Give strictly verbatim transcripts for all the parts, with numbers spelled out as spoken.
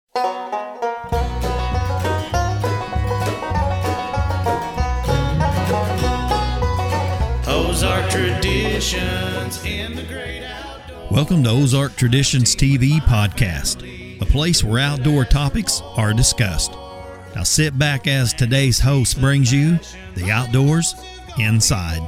Ozark Traditions in the great outdoors. Welcome to Ozark Traditions T V podcast, a place where outdoor topics are discussed. Now sit back as today's host brings you the outdoors inside.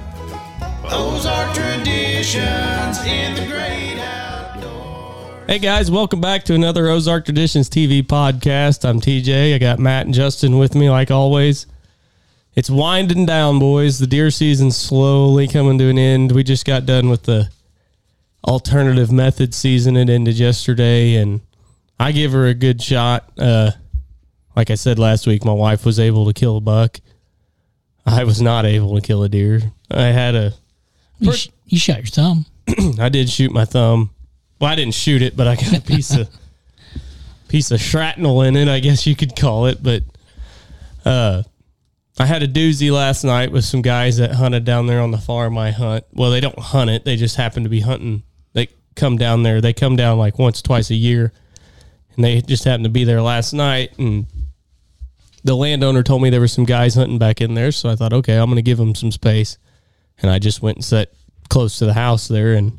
Ozark Traditions in the great outdoors. Hey guys, welcome back to another Ozark Traditions T V podcast. I'm T J. I got Matt and Justin with me like always. It's winding down, boys. The deer season's slowly coming to an end. We just got done with the alternative method season. It ended yesterday, and I give her a good shot. Uh, like I said last week, my wife was able to kill a buck. I was not able to kill a deer. I had a... You, sh- you shot your thumb. I did shoot my thumb. Well, I didn't shoot it, but I got a piece of piece of shrapnel in it, I guess you could call it. But uh, I had a doozy last night with some guys that hunted down there on the farm I hunt. Well, they don't hunt it. They just happen to be hunting. They come down there. They come down like once, twice a year. And they just happened to be there last night. And the landowner told me there were some guys hunting back in there. So I thought, okay, I'm going to give them some space. And I just went and sat close to the house there. And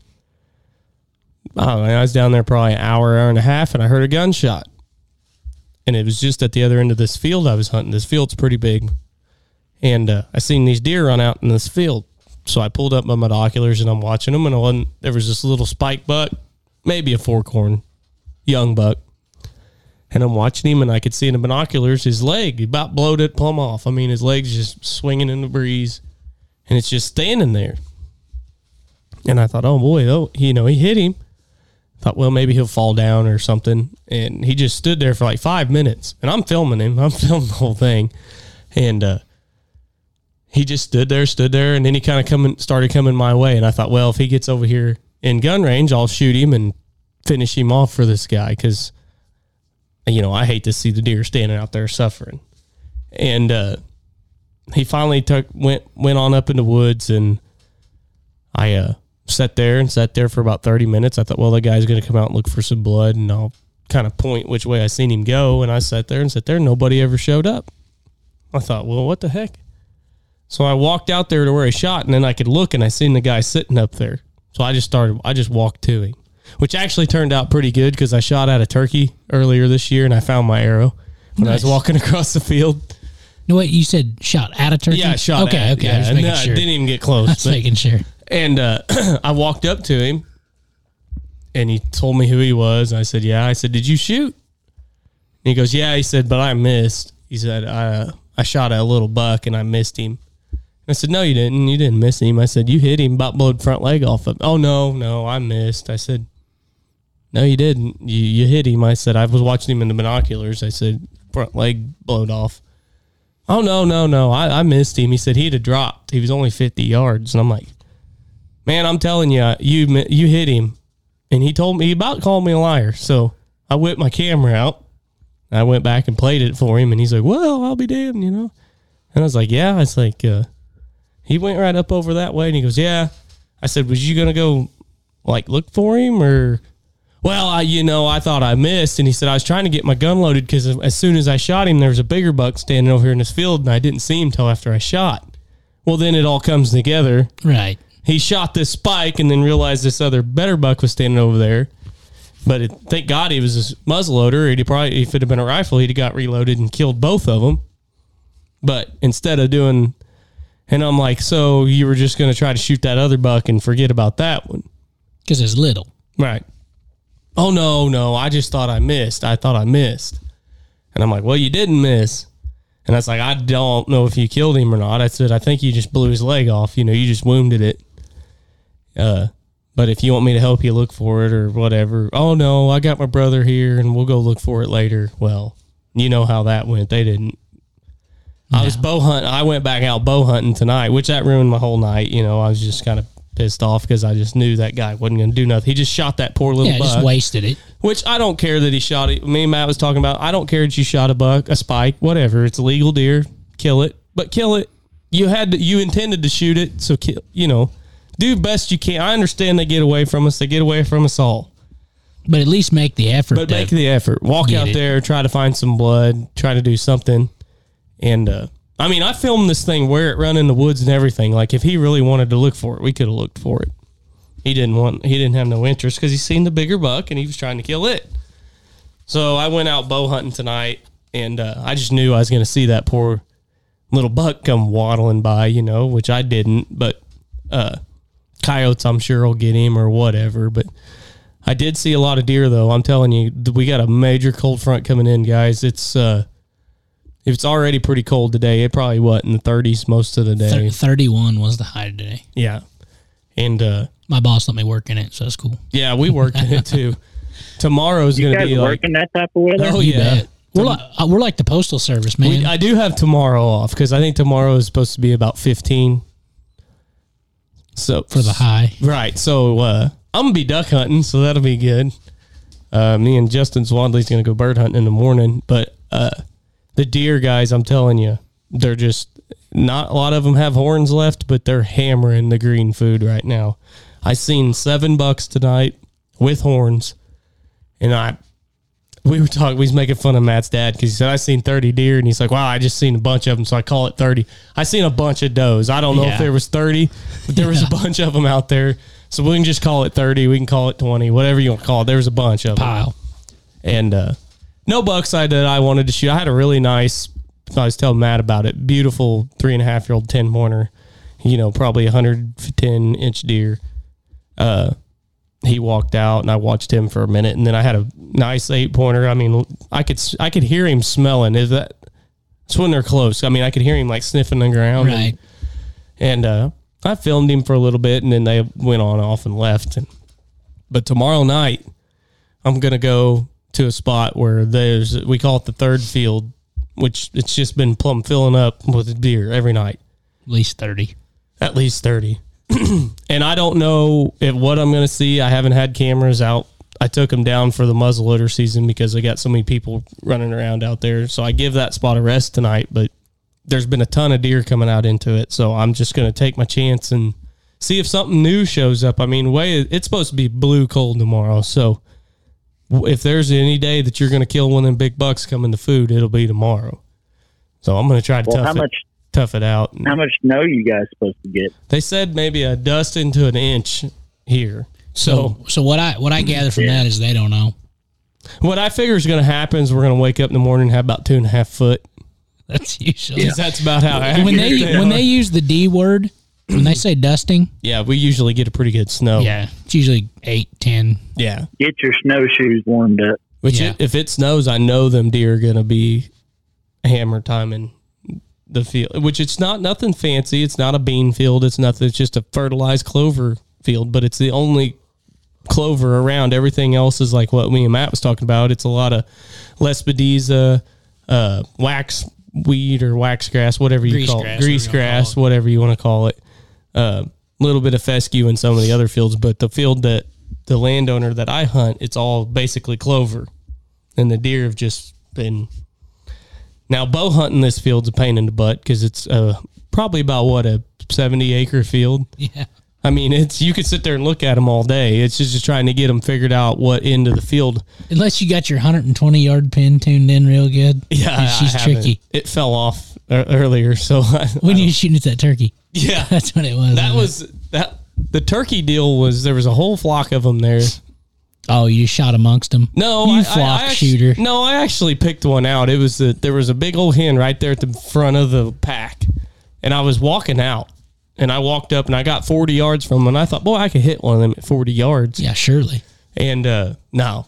I don't know, I was down there probably an hour, hour and a half, and I heard a gunshot. And it was just at the other end of this field I was hunting. This field's pretty big. And uh, I seen these deer run out in this field. So I pulled up my binoculars, and I'm watching them. And I wasn't, there was this little spike buck, maybe a forkhorn, young buck. And I'm watching him, and I could see in the binoculars his leg. He about blowed it plumb off. I mean, his leg's just swinging in the breeze, and it's just standing there. And I thought, oh, boy, oh, you know, he hit him. Thought, well, maybe he'll fall down or something. And he just stood there for like five minutes. And I'm filming him. I'm filming the whole thing. And uh, he just stood there, stood there, and then he kind of coming, started coming my way. And I thought, well, if he gets over here in gun range, I'll shoot him and finish him off for this guy, because you know, I hate to see the deer standing out there suffering. And uh, he finally took went went on up in the woods, and I uh, sat there and sat there for about thirty minutes. I thought, well, the guy's going to come out and look for some blood, and I'll kind of point which way I seen him go. And I sat there and sat there. Nobody ever showed up. I thought, well, what the heck? So I walked out there to where he shot, and then I could look, and I seen the guy sitting up there. So I just started, I just walked to him, which actually turned out pretty good, because I shot at a turkey earlier this year, and I found my arrow when nice. I was walking across the field. No, wait, you said shot at a turkey? Yeah, shot okay, at Okay, okay, yeah, I was making no, sure. I didn't even get close. I was but, making sure. And uh, I walked up to him, and he told me who he was. I said, yeah. I said, did you shoot? And he goes, yeah. He said, but I missed. He said, I, uh, I shot at a little buck, and I missed him. I said, no, you didn't. You didn't miss him. I said, you hit him, about blowed front leg off of him. Oh, no, no, I missed. I said, no, you didn't. You you hit him. I said, I was watching him in the binoculars. I said, front leg blowed off. Oh, no, no, no, I, I missed him. He said he'd have dropped. He was only fifty yards. And I'm like, man, I'm telling you, you you hit him. And he told me, he about called me a liar. So I whipped my camera out. I went back and played it for him. And he's like, well, I'll be damned, you know. And I was like, yeah. I was like, uh, he went right up over that way. And he goes, yeah. I said, was you going to go, like, look for him, or... Well, I, you know, I thought I missed. And he said, I was trying to get my gun loaded, because as soon as I shot him, there was a bigger buck standing over here in this field, and I didn't see him until after I shot. Well, then it all comes together. Right. He shot this spike and then realized this other better buck was standing over there. But it, thank God he was a muzzleloader. He'd probably, if it had been a rifle, he'd have got reloaded and killed both of them. But instead of doing... And I'm like, so you were just going to try to shoot that other buck and forget about that one? Because it's little. Right. Oh, no, no, I just thought I missed. I thought I missed. And I'm like, well, you didn't miss. And I was like, I don't know if you killed him or not. I said, I think you just blew his leg off. You know, you just wounded it. Uh, but if you want me to help you look for it or whatever, oh, no, I got my brother here, and we'll go look for it later. Well, you know how that went. They didn't. No. I was bow hunting. I went back out bow hunting tonight, which that ruined my whole night. You know, I was just kind of pissed off because I just knew that guy wasn't going to do nothing. He just shot that poor little yeah, buck. just wasted it. Which I don't care that he shot it. Me and Matt was talking about, I don't care that you shot a buck, a spike, whatever. It's a legal deer. Kill it. But kill it. You had to, you intended to shoot it, so kill, you know, do best you can. I understand they get away from us. They get away from us all. But at least make the effort. But to make the effort. Walk get out it. there, try to find some blood, try to do something. And, uh, I mean, I filmed this thing where it run in the woods and everything. Like, if he really wanted to look for it, we could have looked for it. He didn't want, he didn't have no interest because he's seen the bigger buck and he was trying to kill it. So I went out bow hunting tonight and uh, I just knew I was going to see that poor little buck come waddling by, you know, which I didn't. But uh, coyotes, I'm sure, will get him or whatever. But I did see a lot of deer, though. I'm telling you, we got a major cold front coming in, guys. It's, uh, if it's already pretty cold today, it probably, what, in the thirties most of the day. Thir- thirty-one was the high today. Yeah. And, uh, My boss let me work in it, so that's cool. yeah, we worked in it too. Tomorrow's You going to guys be like, working that type of weather? oh You yeah. bet. We're like uh, we're like the postal service, man. We, I do have tomorrow off because I think tomorrow is supposed to be about fifteen. So for the high. right. So uh, I'm gonna be duck hunting, so that'll be good. Uh, me and Justin Swadley's gonna go bird hunting in the morning, but uh, the deer guys, I'm telling you, they're just not a lot of them have horns left, but they're hammering the green food right now. I seen seven bucks tonight with horns, and I we were talking. We was making fun of Matt's dad because he said I seen thirty deer, and he's like, "Wow, I just seen a bunch of them, so I call it thirty." I seen a bunch of does. I don't know Yeah. if there was thirty, but there was a bunch of them out there. So we can just call it thirty. We can call it twenty, whatever you want to call it. There was a bunch of them. Pile. And uh, no bucks I that I wanted to shoot. I had a really nice. I was telling Matt about it. Beautiful three and a half year old ten pointer. You know, probably a hundred ten inch deer. Uh, he walked out, and I watched him for a minute, and then I had a nice eight pointer. I mean, I could I could hear him smelling. Is that? It's when they're close. I mean, I could hear him like sniffing the ground. Right. And, and uh, I filmed him for a little bit, and then they went on off and left. And, but tomorrow night, I'm gonna go to a spot where there's we call it the third field, which it's just been plumb filling up with deer every night. At least thirty. At least thirty. And I don't know if what I'm going to see. I haven't had cameras out. I took them down for the muzzleloader season because I got so many people running around out there. So I give that spot a rest tonight, but there's been a ton of deer coming out into it. So I'm just going to take my chance and see if something new shows up. I mean, way it's supposed to be blue cold tomorrow. So if there's any day that you're going to kill one of them big bucks coming to food, it'll be tomorrow. So I'm going to try to Well, tough how it. much tough it out. how much snow you guys supposed to get? They said maybe a dust into an inch here. So, So so what I what I gather from Yeah. that is they don't know. what I figure is going to happen is we're going to wake up in the morning and have about two and a half foot. That's usually 'Cause that's about how accurate when they they when are. they use the D word, when they say dusting, Yeah, we usually get a pretty good snow. yeah, it's usually eight, ten. Yeah. Get your snowshoes warmed up. Which Yeah. it, if it snows, I know them deer are going to be hammer timing the field, which it's not nothing fancy. It's not a bean field. It's nothing. It's just a fertilized clover field, but it's the only clover around. Everything else is like what me and Matt was talking about. It's a lot of Lespedeza, uh, wax weed or wax grass, whatever you Grease call grass, it. Grease whatever you wanna grass, call it. whatever you want to call it. A uh, little bit of fescue in some of the other fields, but the field that the landowner that I hunt, it's all basically clover. And the deer have just been... Now, bow hunting this field's a pain in the butt because it's uh, probably about, what, a seventy acre field? Yeah. I mean, it's you could sit there and look at them all day. It's just, just trying to get them figured out what end of the field. Unless you got your one hundred twenty yard pin tuned in real good. Yeah, she's I haven't. tricky. It fell off uh, earlier, so I, When I you shooting at that turkey, yeah, that's what it was. that was that. The turkey deal was there was a whole flock of them there. Oh, you shot amongst them. No, you I, flock I, I actually, shooter. No, I actually picked one out. It was a, there was a big old hen right there at the front of the pack, and I was walking out, and I walked up and I got forty yards from them, and I thought, boy, I could hit one of them at forty yards. Yeah, surely. And uh, no,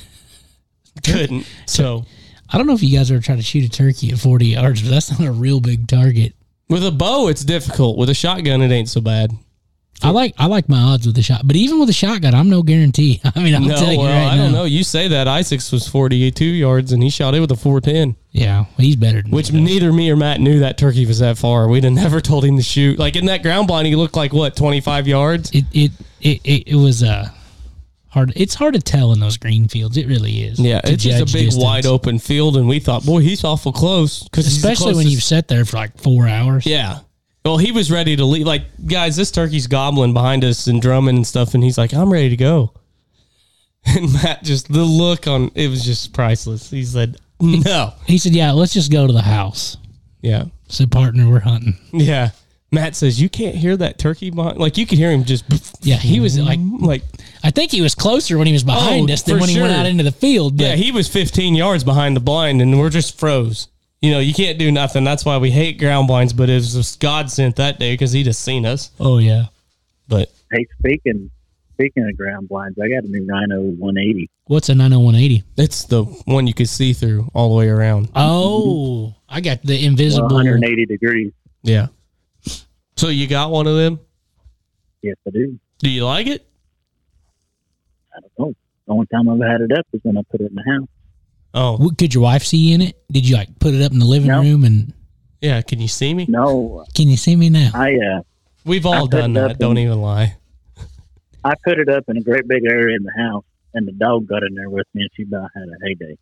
couldn't. So I don't know if you guys ever tried to shoot a turkey at forty yards, but that's not a real big target. with a bow, it's difficult. With a shotgun, it ain't so bad. I like I like my odds with the shot, but even with a shotgun, I'm no guarantee. I mean, I'll No, tell you well, right I don't now. know. You say that Isaacs was forty-two yards, and he shot it with a four ten. Yeah, well, he's better than Which me, though. neither me or Matt knew that turkey was that far. We'd have never told him to shoot. Like in that ground blind, he looked like what, twenty-five yards? It it it it, it was uh hard. It's hard to tell in those green fields. It really is. Yeah, to it's just a judge big distance. wide open field, and we thought, boy, he's awful close. Cause he's the especially when closest- you've sat there for like four hours. Yeah. Well, he was ready to leave. Like, guys, this turkey's gobbling behind us and drumming and stuff, and he's like, I'm ready to go. And Matt just, the look on, it was just priceless. He said, no. He said, yeah, let's just go to the house. Yeah. So, partner, we're hunting. Yeah. Matt says, you can't hear that turkey behind. Like, you could hear him just. Yeah, he was like, like I think he was closer when he was behind Oh, us than for when he went sure. out into the field. But yeah, he was fifteen yards behind the blind, and we're just froze. You know, you can't do nothing. That's why we hate ground blinds, but it was just God sent that day because he just seen us. oh, yeah. But Hey, speaking speaking of ground blinds, I got a new Rhino one eighty. What's a nine oh one eighty? it's the one you could see through all the way around. Oh, I got the Well, invisible. one hundred eighty degrees. Yeah. So you got one of them? Yes, I do. Do you like it? I don't know. The only time I've had it up is when I put it in the house. Oh, What- Could your wife see you in it? Did you like put it up in the living No. room? And yeah. Can you see me? No, can you see me now? I uh, We've I all put done it up that. Don't in- even lie. I put it up in a great big area in the house, and the dog got in there with me, and she about had a heyday.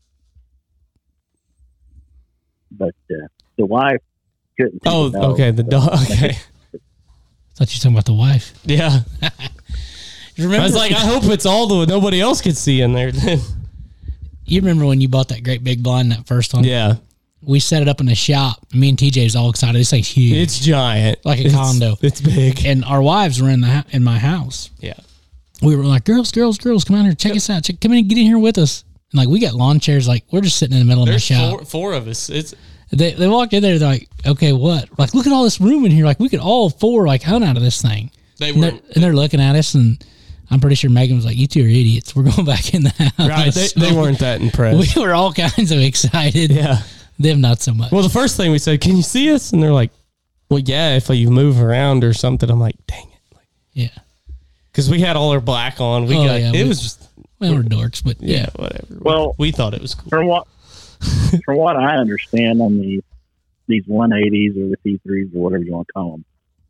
But uh, the wife couldn't. see Oh, the dog, okay. The so- dog. Okay. I thought you were talking about the wife. Yeah. You I remember, was like, I hope it's all the nobody else could see in there. Then. you remember when you bought that great big blind, that first one? Yeah. We set it up in the shop. Me and T J was all excited. This thing's huge. It's giant. Like a It's- condo. It's big. And our wives were in the hou- in my house. Yeah. We were like, girls, girls, girls, come out here, check us out. Check, come in, get in here with us. And like, we got lawn chairs. Like, we're just sitting in the middle There's of the shop. four, four of us. It's They they walked in there. They're like, okay, what? Like, look at all this room in here. Like, we could all four like hunt out of this thing. they And they're, were and they're looking at us, and I'm pretty sure Megan was like, you two are idiots. We're going back in the house. right. They, So they weren't that impressed. We were all kinds of excited. Yeah. Them not so much. Well, the first thing we said, "Can you see us?" And they're like, "Well, yeah, if you move around or something." I'm like, "Dang it!" yeah. Because we had all our black on. We Oh, got yeah, it we- was just Well, we're dorks, but yeah, yeah. whatever. Well- we thought it was cool. From what from what I understand on these these one eighties or the C threes or whatever you want to call them,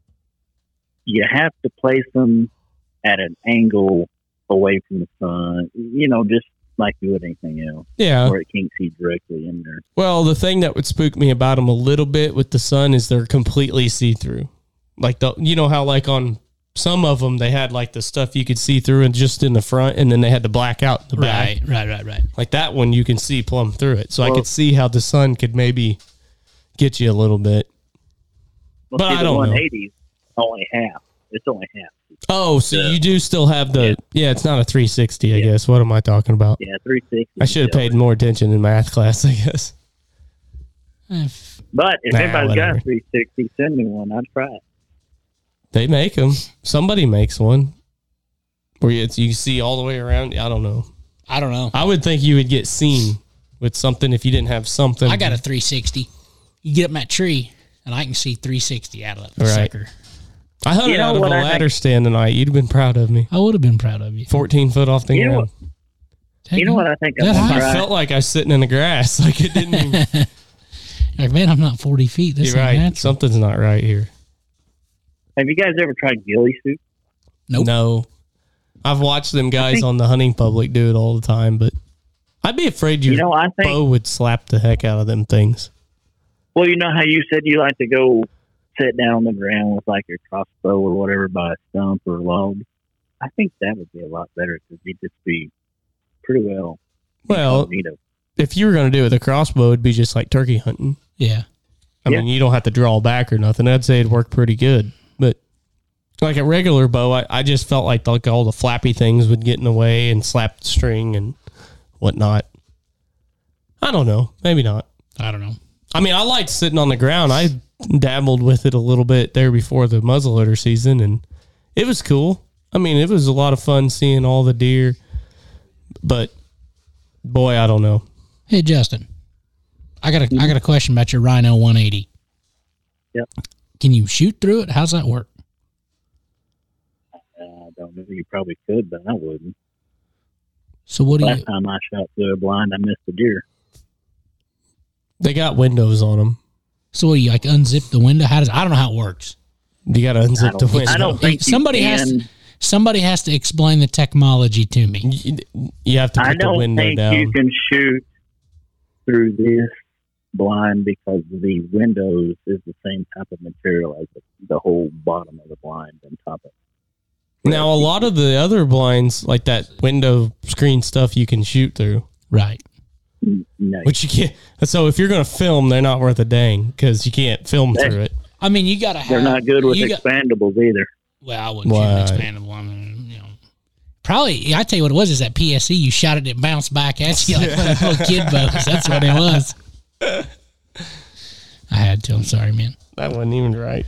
you have to place them at an angle away from the sun. You know, just like you would anything else, Yeah. where it can't see directly in there. Well, the thing that would spook me about them a little bit with the sun is they're completely see through. Like the, you know how like on some of them they had like the stuff you could see through and just in the front, and then they had the black out in the back. Right, right, right, right. Like that one, you can see plumb through it. So I Well- could see how the sun could maybe get you a little bit. Well, But see, I the don't know. one eighties only half. It's only half. Oh, so Yeah. you do still have the yeah. Yeah. It's not a three sixty, I Yeah. guess. What am I talking about? Yeah, three sixty. I should have paid more attention in math class, I guess. Eh, f- But if Nah, anybody's whatever. got a three sixty, send me one. I'd try it. They make them. Somebody makes one where you, it's, you see all the way around. I don't know. I don't know. I would think you would get seen with something if you didn't have something. I got a three sixty. You get up in that tree, and I can see three sixty out of that Right. sucker. I hunted You know out of a what I ladder think- stand tonight. You'd have been proud of me. I would have been proud of you. fourteen foot off the You know ground. Heck, You know what I think I'm That gonna high. I try? felt like I was sitting in the grass. Like it didn't even. Like, man, I'm not forty feet. This You're ain't right. natural. Something's not right here. Have you guys ever tried ghillie suit? Nope. No. I've watched them guys think- on the hunting public do it all the time, but I'd be afraid your You know, I think. bow would slap the heck out of them things. Well, you know how you said you like to go sit down on the ground with like your crossbow or whatever by a stump or a log. I think that would be a lot better because you'd just be pretty well. Well, incognito. if you were going to do it with a crossbow, it'd be just like turkey hunting. Yeah. I Yeah. mean, you don't have to draw back or nothing. I'd say it'd work pretty good. But like a regular bow, I, I just felt like, like all the flappy things would get in the way and slap the string and whatnot. I don't know. Maybe not. I don't know. I mean, I liked sitting on the ground. I dabbled with it a little bit there before the muzzleloader season, and it was cool. I mean, it was a lot of fun seeing all the deer. But boy, I don't know. Hey, Justin, I got a I got a question about your Rhino one eighty. Yep. Can you shoot through it? How's that work? Uh, I don't know. You probably could, but I wouldn't. So what do Last you? time I shot through a blind, I missed a deer. They got windows on them. So what do you like unzip the window? How does I don't know how it works. You got to I unzip the don't, window. I don't think you somebody can. has to, somebody has to explain the technology to me. You, you have to I put the don't window think down. you can shoot through this blind because the windows is the same type of material as the, the whole bottom of the blind and top of it. Now, a lot of the other blinds, like that window screen stuff, you can shoot through, Right. No, which you can't. So if you're going to film, they're not worth a dang because you can't film They- through it. I mean, you got to have. they're not good with you got- expandables either. Well, I wouldn't Right. count expandable. I mean, you know, probably. I tell you what it was is that P S E. You shot it, it bounced back at you like one of those little kid bows. That's what it was. I had to. I'm sorry, man. That wasn't even right.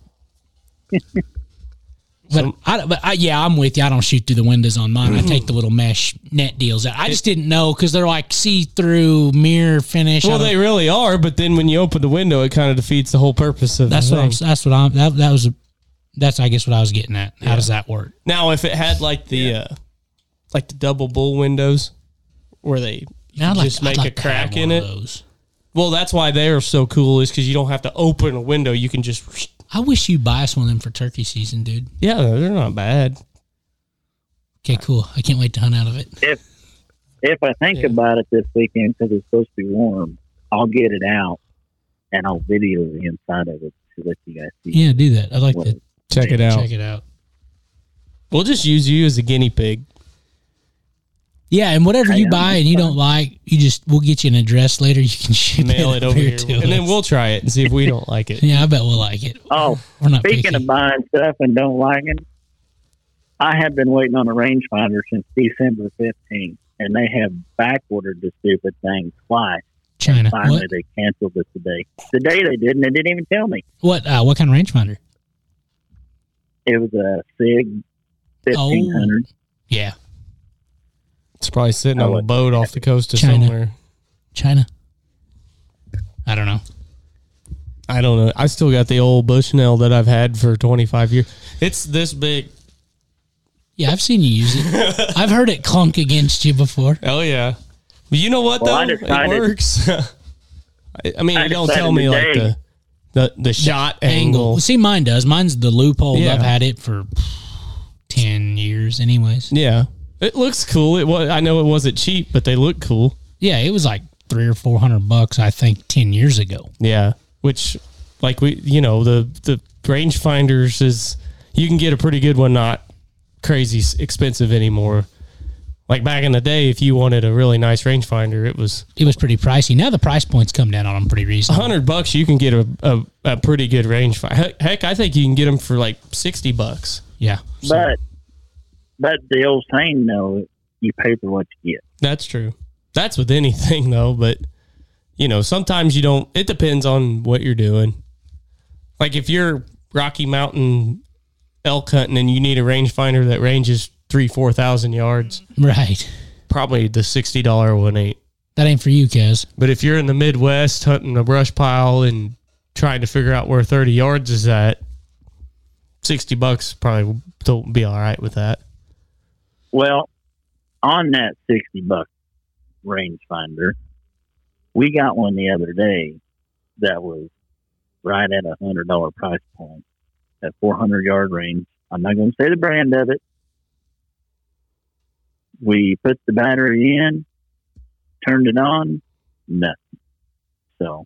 But I, but I, yeah, I'm with you. I don't shoot through the windows on mine. I take the little mesh net deals out. I just didn't know because they're like see through mirror finish. Well, I don't- they really are, but then when you open the window, it kind of defeats the whole purpose of That's the what I'm. thing. That's what I'm. That, that was. That's I guess what I was getting at. How does that work? Now, if it had like the uh, like the double bull windows, where they you I'd can like- just I'd make like a to have crack in one it. of those. Well, that's why they are so cool. Is because you don't have to open a window. You can just I wish you buy us one of them for turkey season, dude. yeah, they're not bad. Okay, cool. I can't wait to hunt out of it. If if I think Yeah. about it this weekend because it's supposed to be warm, I'll get it out and I'll video the inside of it to let you guys see. Yeah, do that. I'd like what to Check it out. check it out. We'll just use you as a guinea pig. Yeah, and whatever you I know, buy and you don't like, you just we'll get you an address later. You can ship Mail it over here, to and then us. we'll try it and see if we don't like it. Yeah, I bet we'll like it. Oh, We're not speaking picky. of buying stuff and don't like it, I have been waiting on a rangefinder since December fifteenth, and they have back ordered the stupid thing twice. China. Finally, What? they canceled it today. Today they did, and they didn't even tell me. What? Uh, what kind of rangefinder? It was a SIG fifteen hundred. Yeah, It's probably sitting I on a would- boat off the coast of China. somewhere. China. I don't know. I don't know. I still got the old Bushnell that I've had for twenty-five years. It's this big. Yeah, I've seen you use it. I've heard it clunk against you before. Oh yeah. But you know what Well, I though? decided- it works. I, I mean, I it don't decided tell me like today- the the the shot angle. See, mine does. Mine's the loophole. Yeah. I've had it for ten years, anyways. Yeah, it looks cool. It was. I know it wasn't cheap, but they look cool. Yeah, it was like three or four hundred bucks, I think, ten years ago. Yeah, which like we, you know, the the rangefinders is you can get a pretty good one, not crazy s- expensive anymore. Like back in the day, if you wanted a really nice rangefinder, it was It was pretty pricey. Now the price points come down on them pretty a reasonable. hundred bucks. You can get a, a, a pretty good rangefinder. Heck, heck, I think you can get them for like sixty bucks. Yeah. But but the old saying though, you pay for what you get. That's true. That's with anything though, but you know, sometimes you don't. It depends on what you're doing. Like if you're Rocky Mountain elk hunting and you need a rangefinder that ranges three, four thousand yards, Right. probably the sixty dollar one ain't. That ain't for you, Kez. But if you're in the Midwest hunting a brush pile and trying to figure out where thirty yards is at, sixty bucks probably will be all right with that. Well, on that sixty buck rangefinder, we got one the other day that was right at a hundred dollar price point at four hundred yard range. I'm not going to say the brand of it. We put the battery in, turned it on, nothing. So,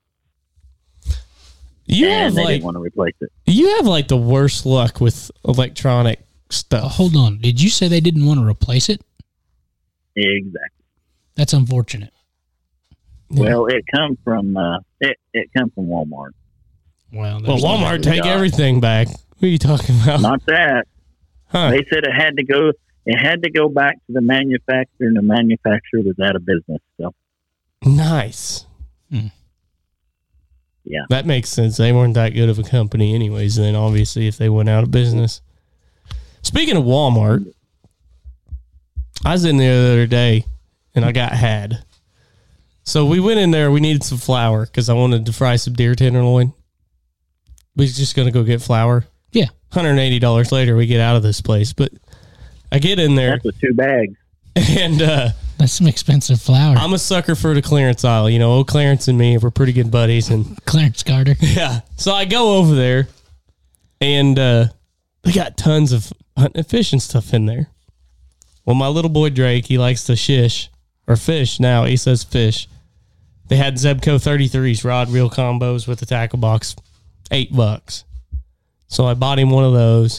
You and have they like didn't want to replace it. you have like the worst luck with electronic stuff. Uh, hold on. Did you say they didn't want to replace it? Exactly. That's unfortunate. Well, it come from uh, it. It come from Walmart. Well, Well, there's- Walmart take God. everything back. What are you talking about? Not that. Huh. They said it had to go. It had to go back to the manufacturer, and the manufacturer was out of business. So Nice. Hmm. Yeah. That makes sense. They weren't that good of a company anyways, then obviously if they went out of business. Speaking of Walmart, I was in there the other day and I got had. So we went in there, we needed some flour because I wanted to fry some deer tenderloin. We was just gonna go get flour. Yeah. one hundred eighty dollars later we get out of this place. But I get in there that's with two bags. and uh That's some expensive flour. I'm a sucker for the clearance aisle. You know, old Clarence and me, we're pretty good buddies. And Clarence Carter. yeah, so I go over there and uh, they got tons of hunting and fishing stuff in there. Well, my little boy Drake, he likes to shish or fish now. He says fish. They had Zebco thirty-threes, rod reel combos with the tackle box, eight bucks. So I bought him one of those.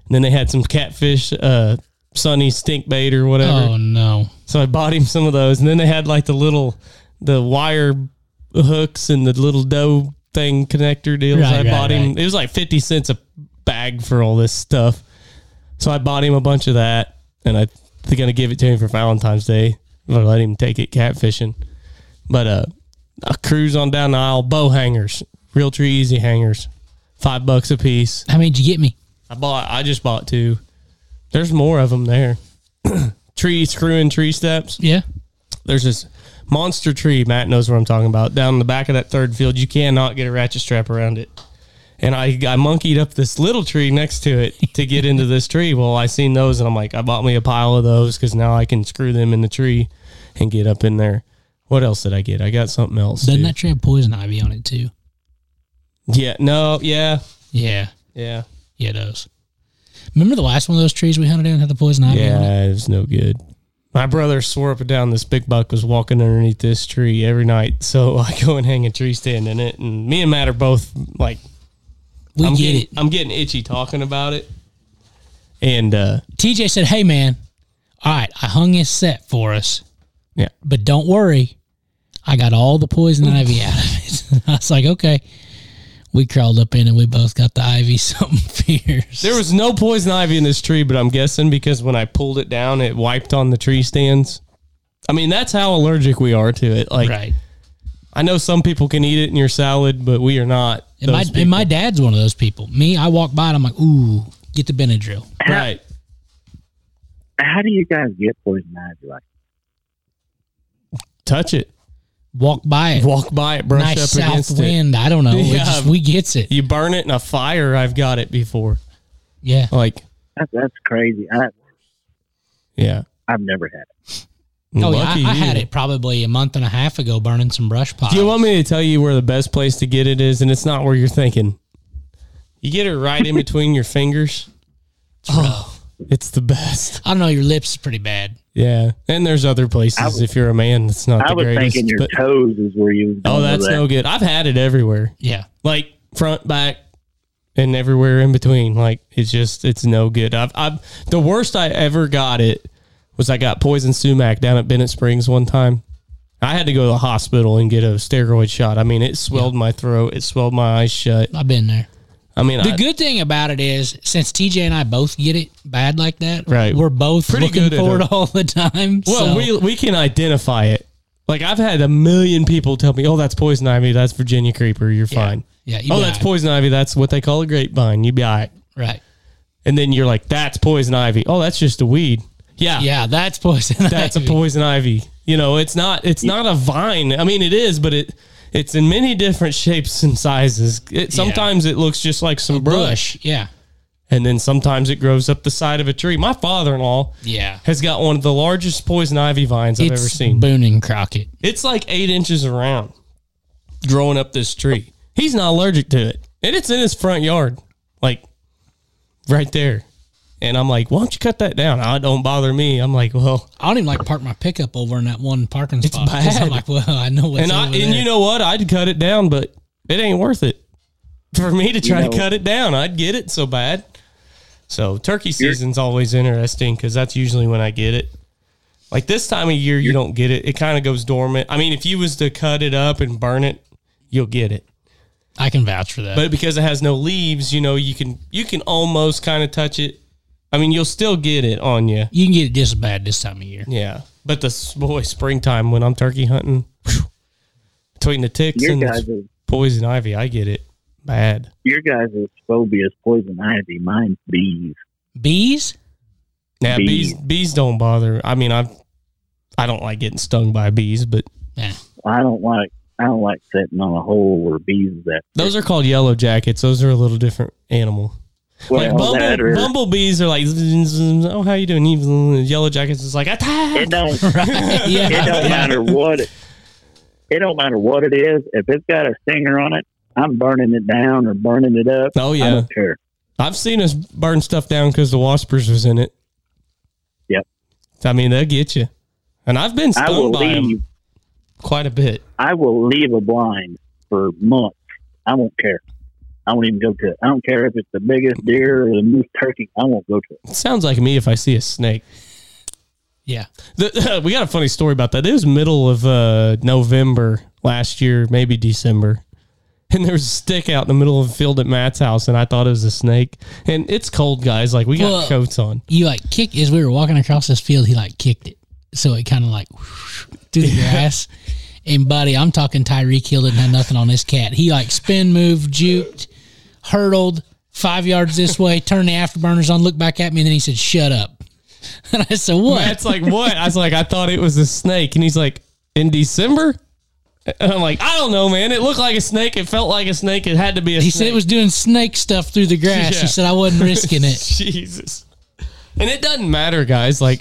And then they had some catfish, uh, sunny stink bait or whatever. Oh no! So I bought him some of those, and then they had like the little, the wire hooks and the little dough thing connector deals. Right, I right, bought him. right. It was like fifty cents a bag for all this stuff. So I bought him a bunch of that, and I they're gonna give it to him for Valentine's Day. Or let him take it catfishing. But uh, I cruise on down the aisle, bow hangers, Realtree Easy hangers, five bucks a piece. How many did you get me? I bought. I just bought two. There's more of them there. Tree screwing tree steps. Yeah. There's this monster tree. Matt knows what I'm talking about. Down in the back of that third field, you cannot get a ratchet strap around it. And I, I monkeyed up this little tree next to it to get into this tree. Well, I seen those, and I'm like, I bought me a pile of those because now I can screw them in the tree and get up in there. What else did I get? I got something else. Doesn't too. that tree have poison ivy on it too? Yeah. No. Yeah. Yeah. Yeah. Yeah, it does. Remember the last one of those trees we hunted in had the poison ivy on it? Yeah. It was no good. My brother swore up and down this big buck was walking underneath this tree every night. So I go and hang a tree stand in it, and me and Matt are both like, We I'm get getting, it. I'm getting itchy talking about it. And uh, T J said, "Hey man, all right, I hung his set for us, yeah, but don't worry, I got all the poison ivy out of it." I was like, "Okay." We crawled up in and we both got the ivy something fierce. there was no poison ivy in this tree, but I'm guessing because when I pulled it down, it wiped on the tree stands. I mean, that's how allergic we are to it. Like, right. I know some people can eat it in your salad, but we are not. And my, those and my people. dad's one of those people. Me, I walk by and I'm like, ooh, get the Benadryl. Right. How do you guys get poison ivy? Like, Touch it. Walk by it. Walk by it. Brush nice up south against wind. I don't know. It Yeah. just, we gets it. it. You burn it in a fire. I've got it before. Yeah. Like, that, that's crazy. I, yeah. I've never had it. Oh, yeah. Lucky I, I you. had it probably a month and a half ago burning some brush piles. Do you want me to tell you where the best place to get it is? And it's not where you're thinking. You get it right in between your fingers. Oh, it's the best. I don't know. Your lips is pretty bad. Yeah. And there's other places was- if you're a man that's not I the was greatest. thinking your but- toes is where you was oh, going that's with that. no good. I've had it everywhere. Yeah. Like front, back, and everywhere in between. Like it's just, it's no good. I've, I've, the worst I ever got it was I got poison sumac down at Bennett Springs one time. I had to go to the hospital and get a steroid shot. I mean, it swelled my throat. It swelled my eyes shut. I've been there. I mean, The I, good thing about it is, since T J and I both get it bad like that, Right. we're both Pretty looking good at for it. it all the time. well, so, we we can identify it. Like I've had a million people tell me, "Oh, that's poison ivy. That's Virginia creeper. You're yeah, fine." Yeah. You Oh, be that's all right. poison ivy. That's what they call a grapevine. You be all right. Right. And then you're like, "That's poison ivy." Oh, that's just a weed. Yeah, Yeah, that's poison. that's a ivy. poison ivy. You know, it's not. It's not a vine. I mean, it is, but it it's in many different shapes and sizes. It, sometimes it looks just like some brush, Bush. Yeah. and then sometimes it grows up the side of a tree. My father-in-law Yeah. has got one of the largest poison ivy vines I've It's ever seen. Boone and Crockett. It's like eight inches around, growing up this tree. He's not allergic to it, and it's in his front yard, like right there. And I'm like, why don't you cut that down? Oh, it don't bother me. I'm like, well, I don't even like park my pickup over in that one parking It's spot. 'cause I'm bad. like, well, I know what's and I over and there. you know what? I'd cut it down, but it ain't worth it for me to try You know- to cut it down. I'd get it so bad. So turkey season's always interesting because that's usually when I get it. Like this time of year, you don't get it. It kind of goes dormant. I mean, if you was to cut it up and burn it, you'll get it. I can vouch for that. But because it has no leaves, you know, you can you can almost kind of touch it. I mean, you'll still get it on you. you can get it just as bad this time of year. Yeah. But the boy, springtime when I'm turkey hunting, whew, between the ticks Your and guys' the poison ivy, I get it bad. your guys' phobia is poison ivy. Mine's bees. Bees? Yeah, bees. Bees. bees don't bother. I mean, I I don't like getting stung by bees, but Yeah. I don't like I don't like sitting on a hole where bees is at. those are called yellow jackets. Those are a little different animal. Well, like that bumble, or- bumblebees are like, oh, how you doing? Yellow jackets is like, attack. It don't. Yeah. It don't matter what it. It don't matter what it is. If it's got a stinger on it, I'm burning it down or burning it up. Oh, I yeah. don't care. I've seen us burn stuff down because the waspers was in it. Yep. I mean, they'll get you. And I've been I stung will by them leave. quite a bit. I will leave a blind for months. I won't care. I won't even go to it. I don't care if it's the biggest deer or the moose turkey. I won't go to it. It sounds like me if I see a snake. Yeah. The, we got a funny story about that. It was middle of uh, November last year, maybe December. And there was a stick out in the middle of the field at Matt's house, and I thought it was a snake. And it's cold, guys. Like, we got Well, coats on. You like kick as we were walking across this field, he like kicked it. So it kind of like whoosh, through the grass. And buddy, I'm talking Tyreek Hill didn't have nothing on this cat. He like spin moved, juked, hurdled five yards this way, turned the afterburners on, looked back at me, and then he said, "Shut up." And I said, "What?" Matt's like, what? I was like, I thought it was a snake. And he's like, in December? And I'm like, I don't know, man. It looked like a snake. It felt like a snake. It had to be a He snake. said it was doing snake stuff through the grass. Yeah. He said I wasn't risking it. Jesus. And it doesn't matter, guys. Like,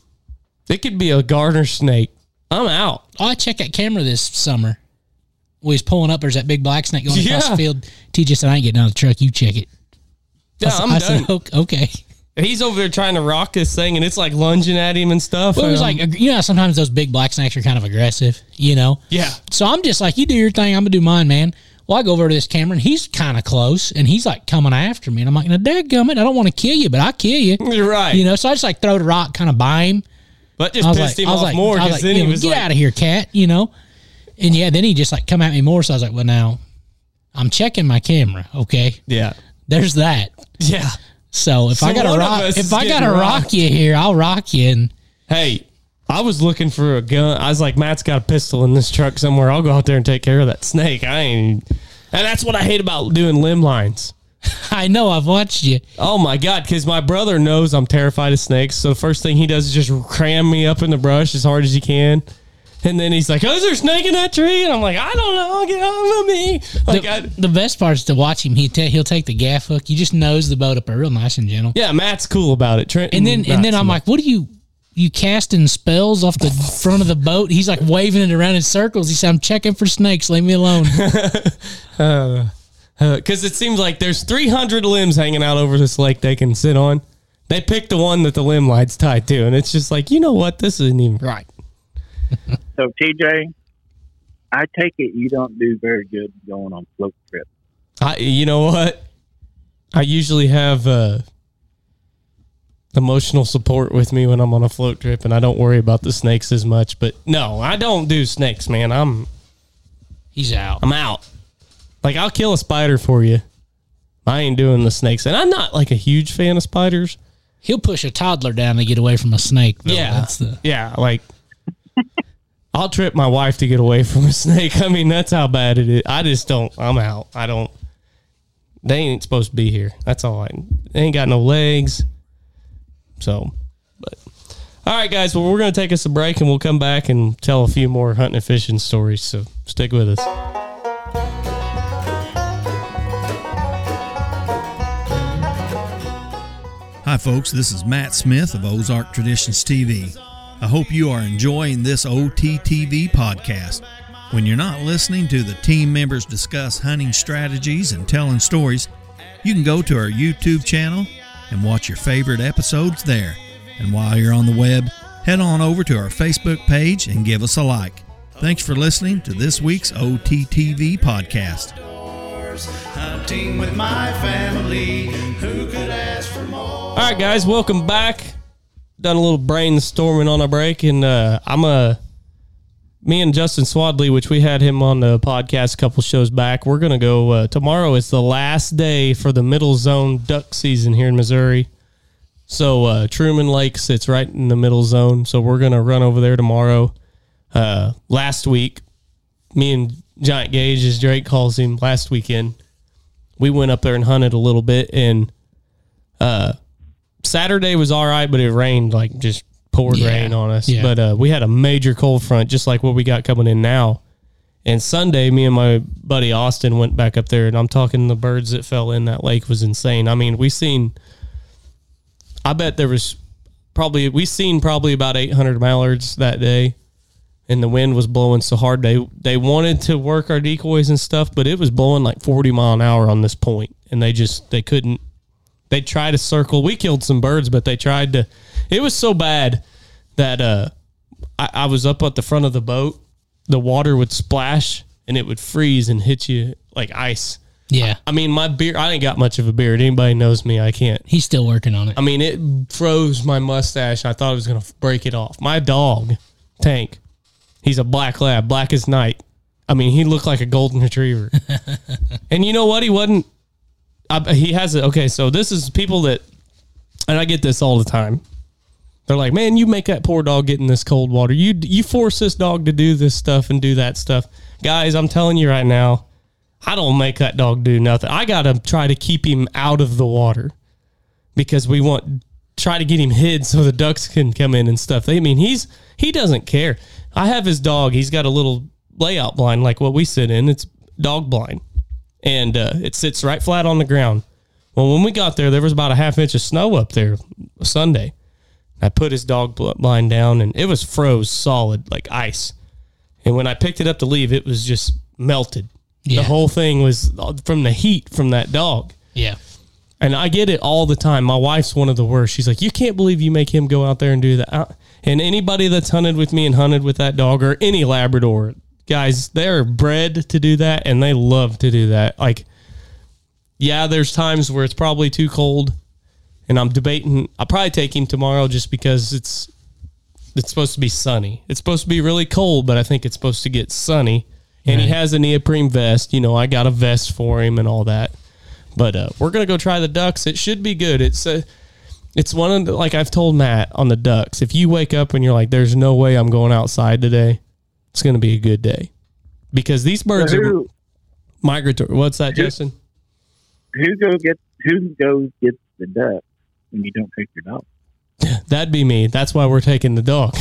it could be a garter snake. I'm out. Oh, I checked that camera this summer. We was pulling up. There's that big black snake going across Yeah. the field. T J said, "I ain't getting out of the truck. You check it." Yeah, I said- I'm I done. said, "Okay." okay. He's over there trying to rock this thing, and it's like lunging at him and stuff. Well, it was Um, like, you know, sometimes those big black snakes are kind of aggressive, you know? yeah. So I'm just like, you do your thing, I'm going to do mine, man. Well, I go over to this camera, and he's kind of close, and he's like coming after me. And I'm like, no, dadgummit, I don't want to kill you, but I'll kill you. You're right. You know, so I just like throw the rock kind of by him. But just I was pissed like, him I was off like, more I was because like, then you he know, was get like, out of here, cat, you know? And yeah, then he just like come at me more. So I was like, well, now I'm checking my camera. Okay. yeah. There's that. Yeah. So if So I got one to of rock, us if is I got getting to rock rocked. you here, I'll rock you. And Hey, I was looking for a gun. I was like, Matt's got a pistol in this truck somewhere. I'll go out there and take care of that snake. I ain't. And that's what I hate about doing limb lines. I know I've watched you. Oh my God, because my brother knows I'm terrified of snakes. So the first thing he does is just cram me up in the brush as hard as he can. And then he's like, oh, is there a snake in that tree? And I'm like, I don't know. Get off of me. Like, the, I, the best part is to watch him. He ta- he'll take the gaff hook. You just nose the boat up real nice and gentle. yeah, Matt's cool about it. Trent, And then not and then so I'm much. like, what are you you casting spells off the front of the boat? He's like waving it around in circles. He said, I'm checking for snakes. Leave me alone. Because it seems like there's three hundred limbs hanging out over this lake they can sit on. They picked the one that the limb line's tied to, and it's just like, you know what? This isn't even right. So, T J, I take it you don't do very good going on float trips. I, you know what? I usually have uh, emotional support with me when I'm on a float trip, and I don't worry about the snakes as much. But no, I don't do snakes, man. I'm He's out. I'm out. Like, I'll kill a spider for you. I ain't doing the snakes, and I'm not like a huge fan of spiders. He'll push a toddler down to get away from a snake. Though. Yeah, That's the yeah. Like, I'll trip my wife to get away from a snake. I mean, that's how bad it is. I just don't. I'm out. I don't. They ain't supposed to be here. That's all. I. They ain't got no legs. So, but all right, guys. Well, we're gonna take us a break, and we'll come back and tell a few more hunting and fishing stories. So stick with us. Hi, folks. This is Matt Smith of Ozark Traditions T V. I hope you are enjoying this O T T V podcast. When you're not listening to the team members discuss hunting strategies and telling stories, you can go to our YouTube channel and watch your favorite episodes there. And while you're on the web, head on over to our Facebook page and give us a like. Thanks for listening to this week's O T T V podcast. Hunting with my family. Who could ask for more? All right, guys. Welcome back. Done a little brainstorming on a break, and uh, I'm a. Me and Justin Swadley, which we had him on the podcast a couple shows back, we're going to go, uh, tomorrow is the last day for the middle zone duck season here in Missouri. So uh, Truman Lake sits right in the middle zone, so we're going to run over there tomorrow. Uh, last week, me and Giant Gage, as Drake calls him, last weekend, we went up there and hunted a little bit, and uh, Saturday was all right, but it rained, like just poured Yeah, rain on us. yeah. But uh, we had a major cold front, just like what we got coming in now. And Sunday, me and my buddy Austin went back up there, and I'm talking the birds that fell in that lake was insane. I mean, we seen, I bet there was probably, we seen probably about eight hundred mallards that day, and the wind was blowing so hard. They, they wanted to work our decoys and stuff, but it was blowing like forty mile an hour on this point, and they just, they couldn't, they tried to circle. We killed some birds, but they tried to, it was so bad that uh, I, I was up at the front of the boat. The water would splash and it would freeze and hit you like ice. Yeah. I mean, my beard, I ain't got much of a beard. Anybody knows me, I can't. He's still working on it. I mean, it froze my mustache. I thought it was going to break it off. My dog, Tank, he's a black lab, black as night. I mean, he looked like a golden retriever. And you know what? He wasn't, I, he has it. Okay, so this is people that, and I get this all the time. They're like, man, you make that poor dog get in this cold water. You you force this dog to do this stuff and do that stuff. Guys, I'm telling you right now, I don't make that dog do nothing. I got to try to keep him out of the water because we want try to get him hid so the ducks can come in and stuff. I mean, he's he doesn't care. I have his dog. He's got a little layout blind like what we sit in. It's dog blind. And uh, it sits right flat on the ground. Well, when we got there, there was about a half inch of snow up there Sunday. I put his dog blind down, and it was froze solid, like ice. And when I picked it up to leave, it was just melted. Yeah. The whole thing was from the heat from that dog. Yeah. And I get it all the time. My wife's one of the worst. She's like, you can't believe you make him go out there and do that. And anybody that's hunted with me and hunted with that dog, or any Labrador, guys, they're bred to do that, and they love to do that. Like, yeah, there's times where it's probably too cold, and I'm debating. I'll probably take him tomorrow just because it's it's supposed to be sunny. It's supposed to be really cold, but I think it's supposed to get sunny. And right. He has a neoprene vest. You know, I got a vest for him and all that. But uh, we're going to go try the ducks. It should be good. It's uh, it's one of the, like I've told Matt on the ducks, if you wake up and you're like, there's no way I'm going outside today, it's going to be a good day. Because these birds so who, are migratory. What's that, who, Justin? Who go get who goes gets the duck when you don't take your dog? That'd be me. That's why we're taking the dog.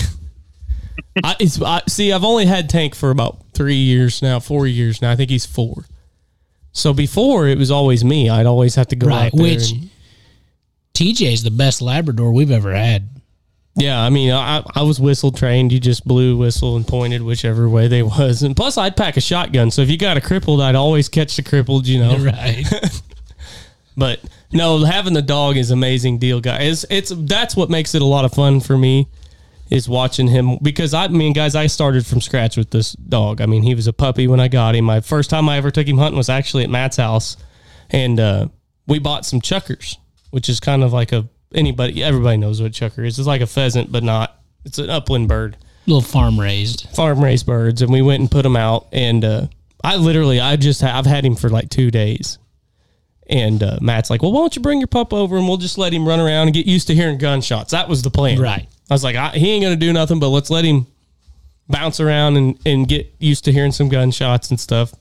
I, it's, I, see, I've only had Tank for about three years now, four years now. I think he's four. So before, it was always me. I'd always have to go right, out there. Which and, T J's the best Labrador we've ever had. Yeah, I mean, I, I was whistle trained. You just blew whistle and pointed whichever way they was. And plus, I'd pack a shotgun. So if you got a crippled, I'd always catch the crippled, you know. Right. But no, having the dog is an amazing deal, guys. It's, it's that's what makes it a lot of fun for me, is watching him. Because I mean, guys, I started from scratch with this dog. I mean, he was a puppy when I got him. My first time I ever took him hunting was actually at Matt's house, and uh, we bought some chuckers, which is kind of like a anybody everybody knows what chucker is. It's like a pheasant, but not. It's an upland bird, little farm raised, farm raised birds, and we went and put them out. And uh, I literally, I just I've had him for like two days. And uh, Matt's like, well, why don't you bring your pup over and we'll just let him run around and get used to hearing gunshots. That was the plan. Right. I was like, I, he ain't going to do nothing, but let's let him bounce around and, and get used to hearing some gunshots and stuff.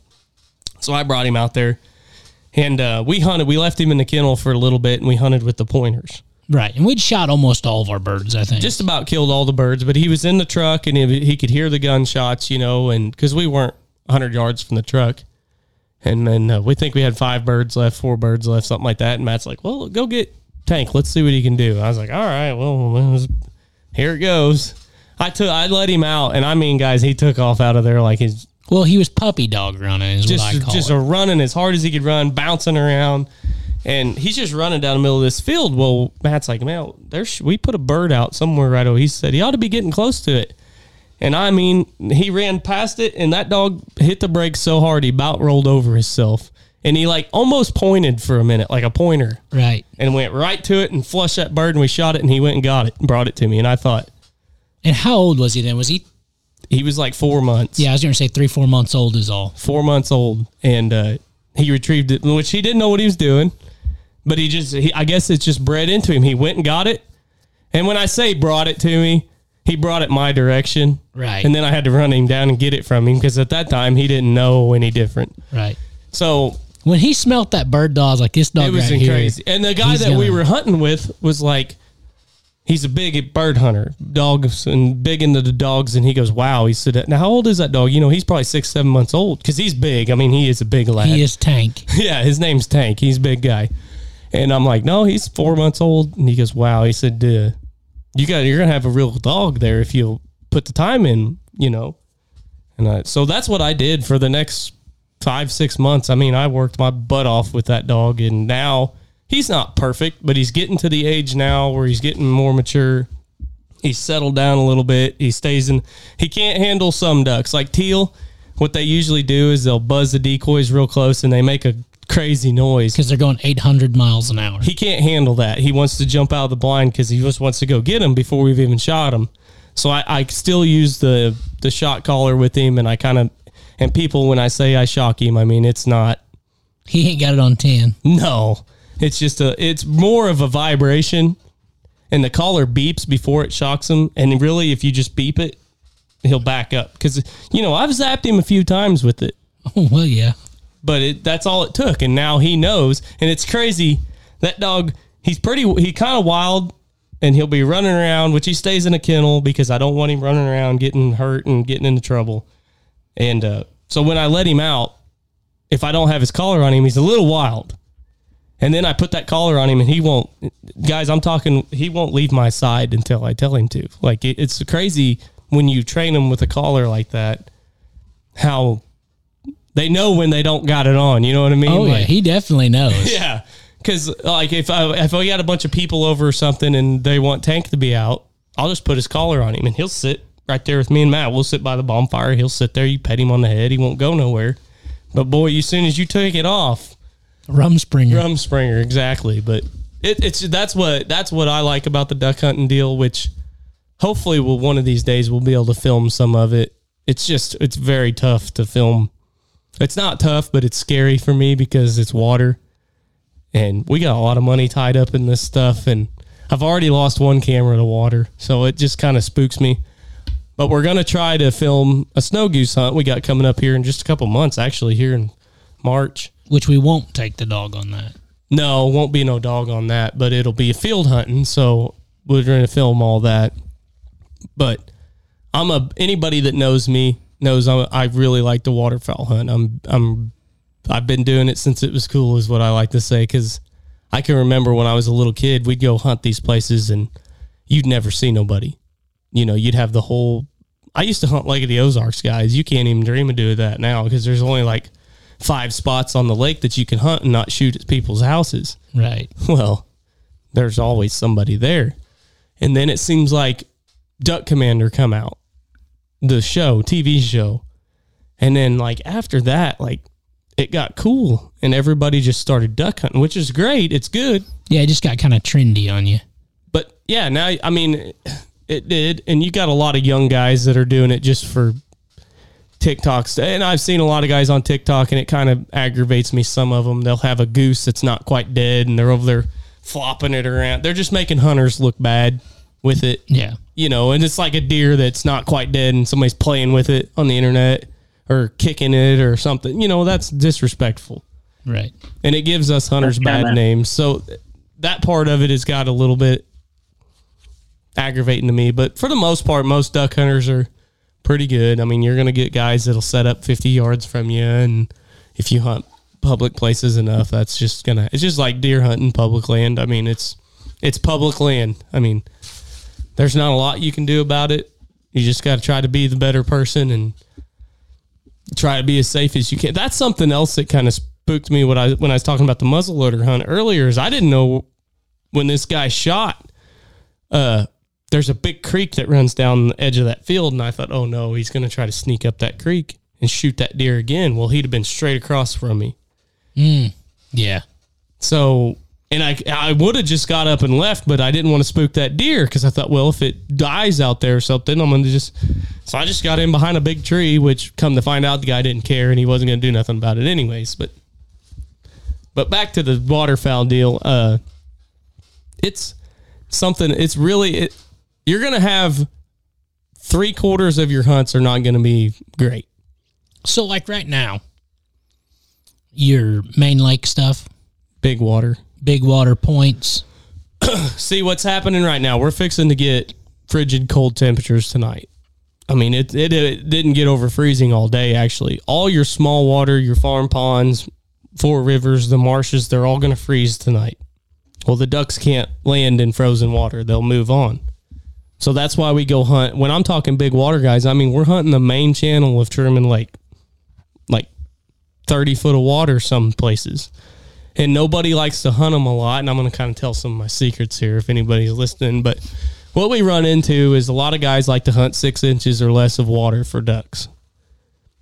So I brought him out there, and uh, we hunted. We left him in the kennel for a little bit, and we hunted with the pointers. Right. And we'd shot almost all of our birds, I think. Just about killed all the birds, but he was in the truck, and he, he could hear the gunshots, you know, and because we weren't one hundred yards from the truck. And then uh, we think we had five birds left, four birds left, something like that. And Matt's like, well, go get Tank. Let's see what he can do. I was like, all right, well, here it goes. I took, I let him out. And I mean, guys, he took off out of there like his. Well, he was puppy dog running, is just, what I call just it. a running as hard as he could run, bouncing around. And he's just running down the middle of this field. Well, Matt's like, man, there's, we put a bird out somewhere right over. He said he ought to be getting close to it. And I mean, he ran past it, and that dog hit the brakes so hard he about rolled over himself. And he like almost pointed for a minute, like a pointer. Right. And went right to it and flushed that bird, and we shot it, and he went and got it and brought it to me. And I thought. And how old was he then? Was he? He was like four months. Yeah, I was going to say three, four months old is all. Four months old. And uh, he retrieved it, which he didn't know what he was doing. But he just, he, I guess it's just bred into him. He went and got it. And when I say brought it to me, he brought it my direction. Right. And then I had to run him down and get it from him because at that time he didn't know any different. Right. So when he smelt that bird dog, I was like, this dog it was right crazy. Here, and the guy that gonna... we were hunting with was like, he's a big bird hunter, dogs and big into the dogs. And he goes, wow. He said, now how old is that dog? You know, he's probably six, seven months old because he's big. I mean, he is a big lad. He is Tank. Yeah, his name's Tank. He's a big guy. And I'm like, no, he's four months old. And he goes, wow. He said, uh, you got, you're going to have a real dog there if you put the time in, you know. And I, so that's what I did for the next five, six months. I mean, I worked my butt off with that dog, and now he's not perfect, but he's getting to the age now where he's getting more mature. He's settled down a little bit. He stays in, he can't handle some ducks. Like teal, what they usually do is they'll buzz the decoys real close, and they make a crazy noise. Because they're going eight hundred miles an hour. He can't handle that. He wants to jump out of the blind because he just wants to go get him before we've even shot him. So I, I still use the, the shot collar with him, and I kind of, and people, when I say I shock him, I mean, it's not. He ain't got it on ten. No. It's just a, it's more of a vibration, and the collar beeps before it shocks him. And really, if you just beep it, he'll back up. Because, you know, I've zapped him a few times with it. Oh, well, yeah. But it, that's all it took. And now he knows. And it's crazy. That dog, he's pretty, he kind of wild, and he'll be running around, which he stays in a kennel because I don't want him running around getting hurt and getting into trouble. And uh, so when I let him out, if I don't have his collar on him, he's a little wild. And then I put that collar on him, and he won't, guys, I'm talking, he won't leave my side until I tell him to. Like, it, it's crazy when you train them with a collar like that, how they know when they don't got it on. You know what I mean? Oh, like, yeah, he definitely knows. Yeah. Because, like, if I, if I got a bunch of people over or something and they want Tank to be out, I'll just put his collar on him, and he'll sit right there with me and Matt. We'll sit by the bonfire. He'll sit there. You pet him on the head. He won't go nowhere. But, boy, as soon as you take it off, Rumspringer. Rumspringer, exactly. But it, it's that's what that's what I like about the duck hunting deal, which hopefully will one of these days we'll be able to film some of it. It's just it's very tough to film. It's not tough, but it's scary for me because it's water, and we got a lot of money tied up in this stuff, and I've already lost one camera to water, so it just kind of spooks me. But we're gonna try to film a snow goose hunt we got coming up here in just a couple months, actually here in March. Which we won't take the dog on that. No, won't be no dog on that, but it'll be a field hunting, so we're going to film all that. But I'm a anybody that knows me knows I'm, I really like the waterfowl hunt. I'm I'm I've been doing it since it was cool, is what I like to say, because I can remember when I was a little kid, we'd go hunt these places and you'd never see nobody. You know, you'd have the whole. I used to hunt Lake of the Ozarks, guys. You can't even dream of doing that now because there's only like five spots on the lake that you can hunt and not shoot at people's houses. Right. Well, there's always somebody there. And then it seems like Duck Commander come out, the show, T V show. And then like after that, like it got cool and everybody just started duck hunting, which is great. It's good. Yeah, it just got kind of trendy on you. But yeah, now, I mean, it did. And you got a lot of young guys that are doing it just for TikToks, and I've seen a lot of guys on TikTok, and it kind of aggravates me. Some of them, they'll have a goose that's not quite dead, and they're over there flopping it around. They're just making hunters look bad with it. Yeah. You know, and it's like a deer that's not quite dead, and somebody's playing with it on the internet or kicking it or something. You know, that's disrespectful. Right. And it gives us hunters bad kinda- names. So that part of it has got a little bit aggravating to me. But for the most part, most duck hunters are pretty good. I mean, you're going to get guys that'll set up fifty yards from you, and if you hunt public places enough, that's just going to, it's just like deer hunting public land. I mean, it's, it's public land. I mean, there's not a lot you can do about it. You just got to try to be the better person and try to be as safe as you can. That's something else that kind of spooked me when I, when I was talking about the muzzleloader hunt earlier, is I didn't know when this guy shot, uh, there's a big creek that runs down the edge of that field, and I thought, oh no, he's going to try to sneak up that creek and shoot that deer again. Well, he'd have been straight across from me. Mm, yeah. So, and I I would have just got up and left, but I didn't want to spook that deer because I thought, well, if it dies out there or something, I'm going to just, so I just got in behind a big tree, which come to find out the guy didn't care and he wasn't going to do nothing about it anyways. But, but back to the waterfowl deal. Uh, it's something, it's really, it, you're going to have three quarters of your hunts are not going to be great. So like right now, your main lake stuff, Big water. big water points. See what's happening right now. We're fixing to get frigid cold temperatures tonight. I mean, it, it, it didn't get over freezing all day, actually. All your small water, your farm ponds, four rivers, the marshes, they're all going to freeze tonight. Well, the ducks can't land in frozen water. They'll move on. So that's why we go hunt. When I'm talking big water, guys, I mean, we're hunting the main channel of Truman Lake, like thirty foot of water some places. And nobody likes to hunt them a lot. And I'm going to kind of tell some of my secrets here if anybody's listening. But what we run into is a lot of guys like to hunt six inches or less of water for ducks.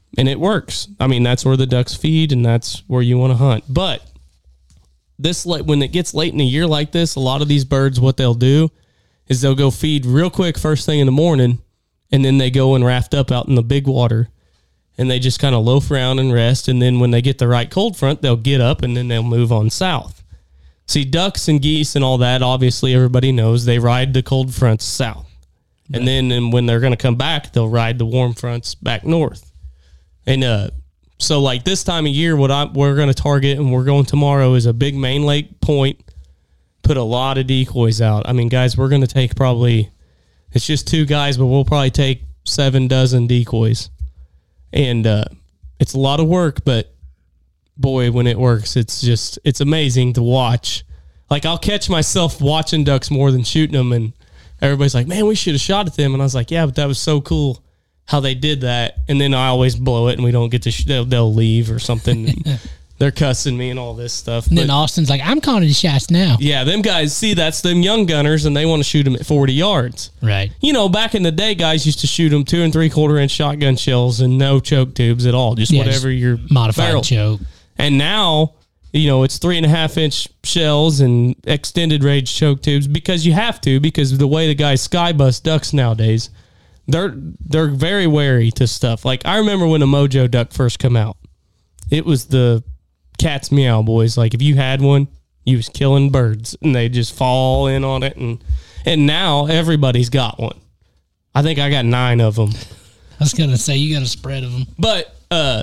And it works. I mean, that's where the ducks feed, and that's where you want to hunt. But this, when it gets late in the year like this, a lot of these birds, what they'll do is they'll go feed real quick first thing in the morning, and then they go and raft up out in the big water, and they just kind of loaf around and rest. And then when they get the right cold front, they'll get up, and then they'll move on south. See, ducks and geese and all that, obviously everybody knows, they ride the cold fronts south. Right. And then and when they're going to come back, they'll ride the warm fronts back north. And uh, so like this time of year, what I, we're going to target, and we're going tomorrow, is a big main lake point. Put a lot of decoys out. I mean, guys, we're going to take probably, it's just two guys, but we'll probably take seven dozen decoys. And uh, it's a lot of work, but boy, when it works, it's just, it's amazing to watch. Like, I'll catch myself watching ducks more than shooting them, and everybody's like, man, we should have shot at them. And I was like, yeah, but that was so cool how they did that. And then I always blow it, and we don't get to, sh- they'll, they'll leave or something. They're cussing me and all this stuff. And but, then Austin's like, I'm calling the shots now. Yeah, them guys, see, that's them young gunners, and they want to shoot them at forty yards. Right. You know, back in the day, guys used to shoot them two and three quarter inch shotgun shells and no choke tubes at all. Just Yeah, whatever just your modified barrel. choke. And now, you know, it's three and a half inch shells and extended range choke tubes, because you have to, because of the way the guys sky bust ducks nowadays. They're they're very wary to stuff. Like, I remember when a Mojo duck first come out, it was the cat's meow boys. Like, if you had one, you was killing birds, and they just fall in on it. And and now everybody's got one. I think I got nine of them. I was going to say, you got a spread of them. But, uh,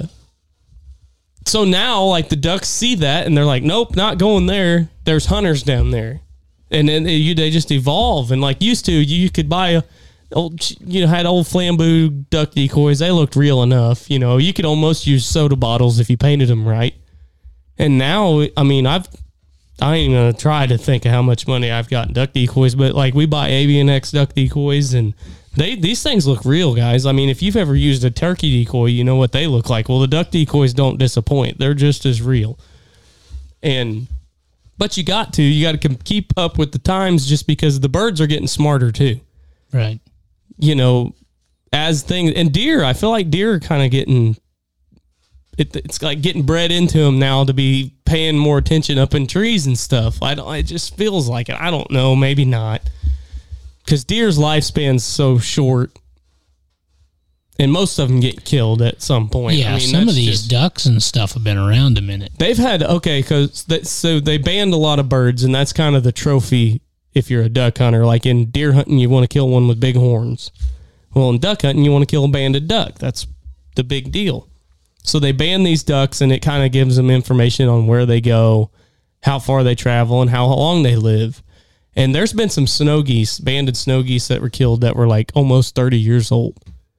so now, like, the ducks see that, and they're like, nope, not going there. There's hunters down there. And then they, they just evolve. And like used to, you could buy a, old, you know, had old Flambeau duck decoys. They looked real enough. You know, you could almost use soda bottles if you painted them right. And now, I mean, I've, I ain't going to try to think of how much money I've got in duck decoys, but like, we buy Avian X duck decoys, and they, these things look real, guys. I mean, if you've ever used a turkey decoy, you know what they look like. Well, the duck decoys don't disappoint. They're just as real. And, but you got to, you got to keep up with the times, just because the birds are getting smarter too. Right. You know, as things, and deer, I feel like deer are kind of getting, it, it's like getting bred into them now to be paying more attention up in trees and stuff. I don't, it just feels like it. I don't know, maybe not. Because deer's lifespan's so short, and most of them get killed at some point. Yeah, I mean, some of these just, ducks and stuff have been around a minute. They've had, okay, because so they banned a lot of birds, and that's kind of the trophy if you're a duck hunter. Like in deer hunting, you want to kill one with big horns. Well, in duck hunting, you want to kill a banded duck. That's the big deal. So they ban these ducks, and it kind of gives them information on where they go, how far they travel, and how long they live. And there's been some snow geese, banded snow geese that were killed that were like almost thirty years old.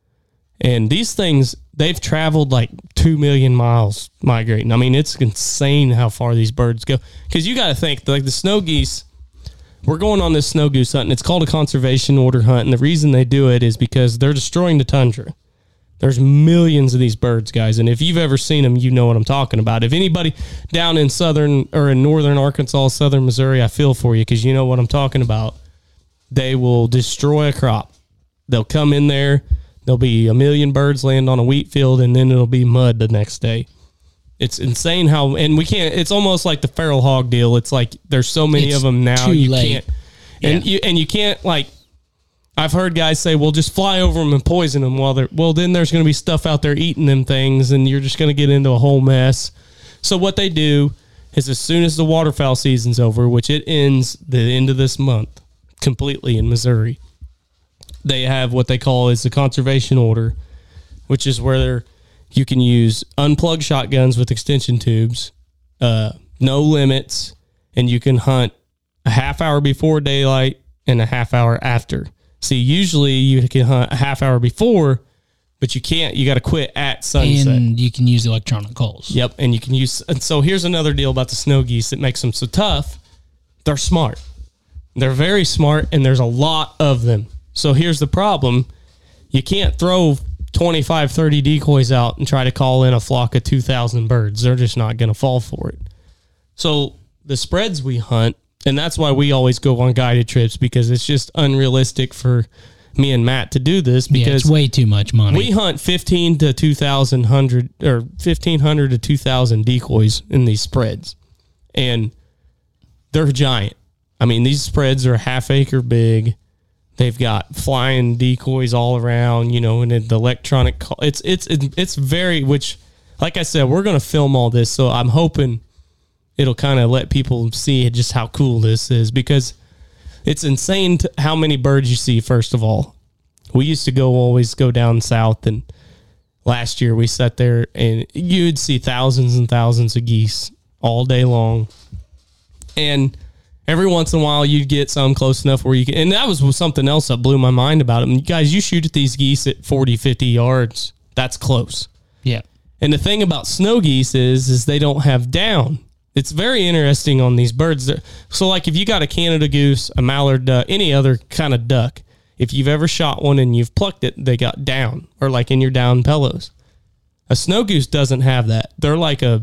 And these things, they've traveled like two million miles migrating. I mean, it's insane how far these birds go. Because you got to think, like the snow geese, we're going on this snow goose hunt, and it's called a conservation order hunt. And the reason they do it is because they're destroying the tundra. There's millions of these birds, guys. And if you've ever seen them, you know what I'm talking about. If anybody down in southern or in northern Arkansas, southern Missouri, I feel for you, because you know what I'm talking about. They will destroy a crop. They'll come in there. There'll be a million birds land on a wheat field, and then it'll be mud the next day. It's insane how, and we can't, it's almost like the feral hog deal. It's like there's so many It's of them now. too You late. can't, and Yeah. you, and you can't like, I've heard guys say, well, just fly over them and poison them while they're, well, then there's going to be stuff out there eating them things, and you're just going to get into a whole mess. So what they do is, as soon as the waterfowl season's over, which it ends the end of this month completely in Missouri, they have what they call is the conservation order, which is where they're, you can use unplugged shotguns with extension tubes, uh, no limits, and you can hunt a half hour before daylight and a half hour after. See, usually you can hunt a half hour before, but you can't. You got to quit at sunset. And you can use electronic calls. Yep, and you can use. And so here's another deal about the snow geese that makes them so tough. They're smart. They're very smart, and there's a lot of them. So here's the problem: you can't throw twenty-five, thirty decoys out and try to call in a flock of two thousand birds. They're just not going to fall for it. So the spreads we hunt. And that's why we always go on guided trips, because it's just unrealistic for me and Matt to do this Yeah, because it's way too much money. we hunt fifteen to two thousand hundred or fifteen hundred to two thousand decoys in these spreads, and they're giant. I mean, these spreads are half acre big. They've got flying decoys all around, you know, and the electronic. Call, it's it's it's very which, like I said, we're going to film all this, so I'm hoping it'll kind of let people see just how cool this is because it's insane to how many birds you see. First of all, we used to go always go down south, and last year we sat there and you'd see thousands and thousands of geese all day long, and every once in a while, you'd get some close enough where you can, and that was something else that blew my mind about them. Guys, you shoot at these geese at forty, fifty yards. That's close. Yeah. And the thing about snow geese is, is they don't have down. It's very interesting on these birds. So like if you got a Canada goose, a mallard duck, any other kind of duck, if you've ever shot one and you've plucked it, they got down or like in your down pillows. A snow goose doesn't have that. They're like a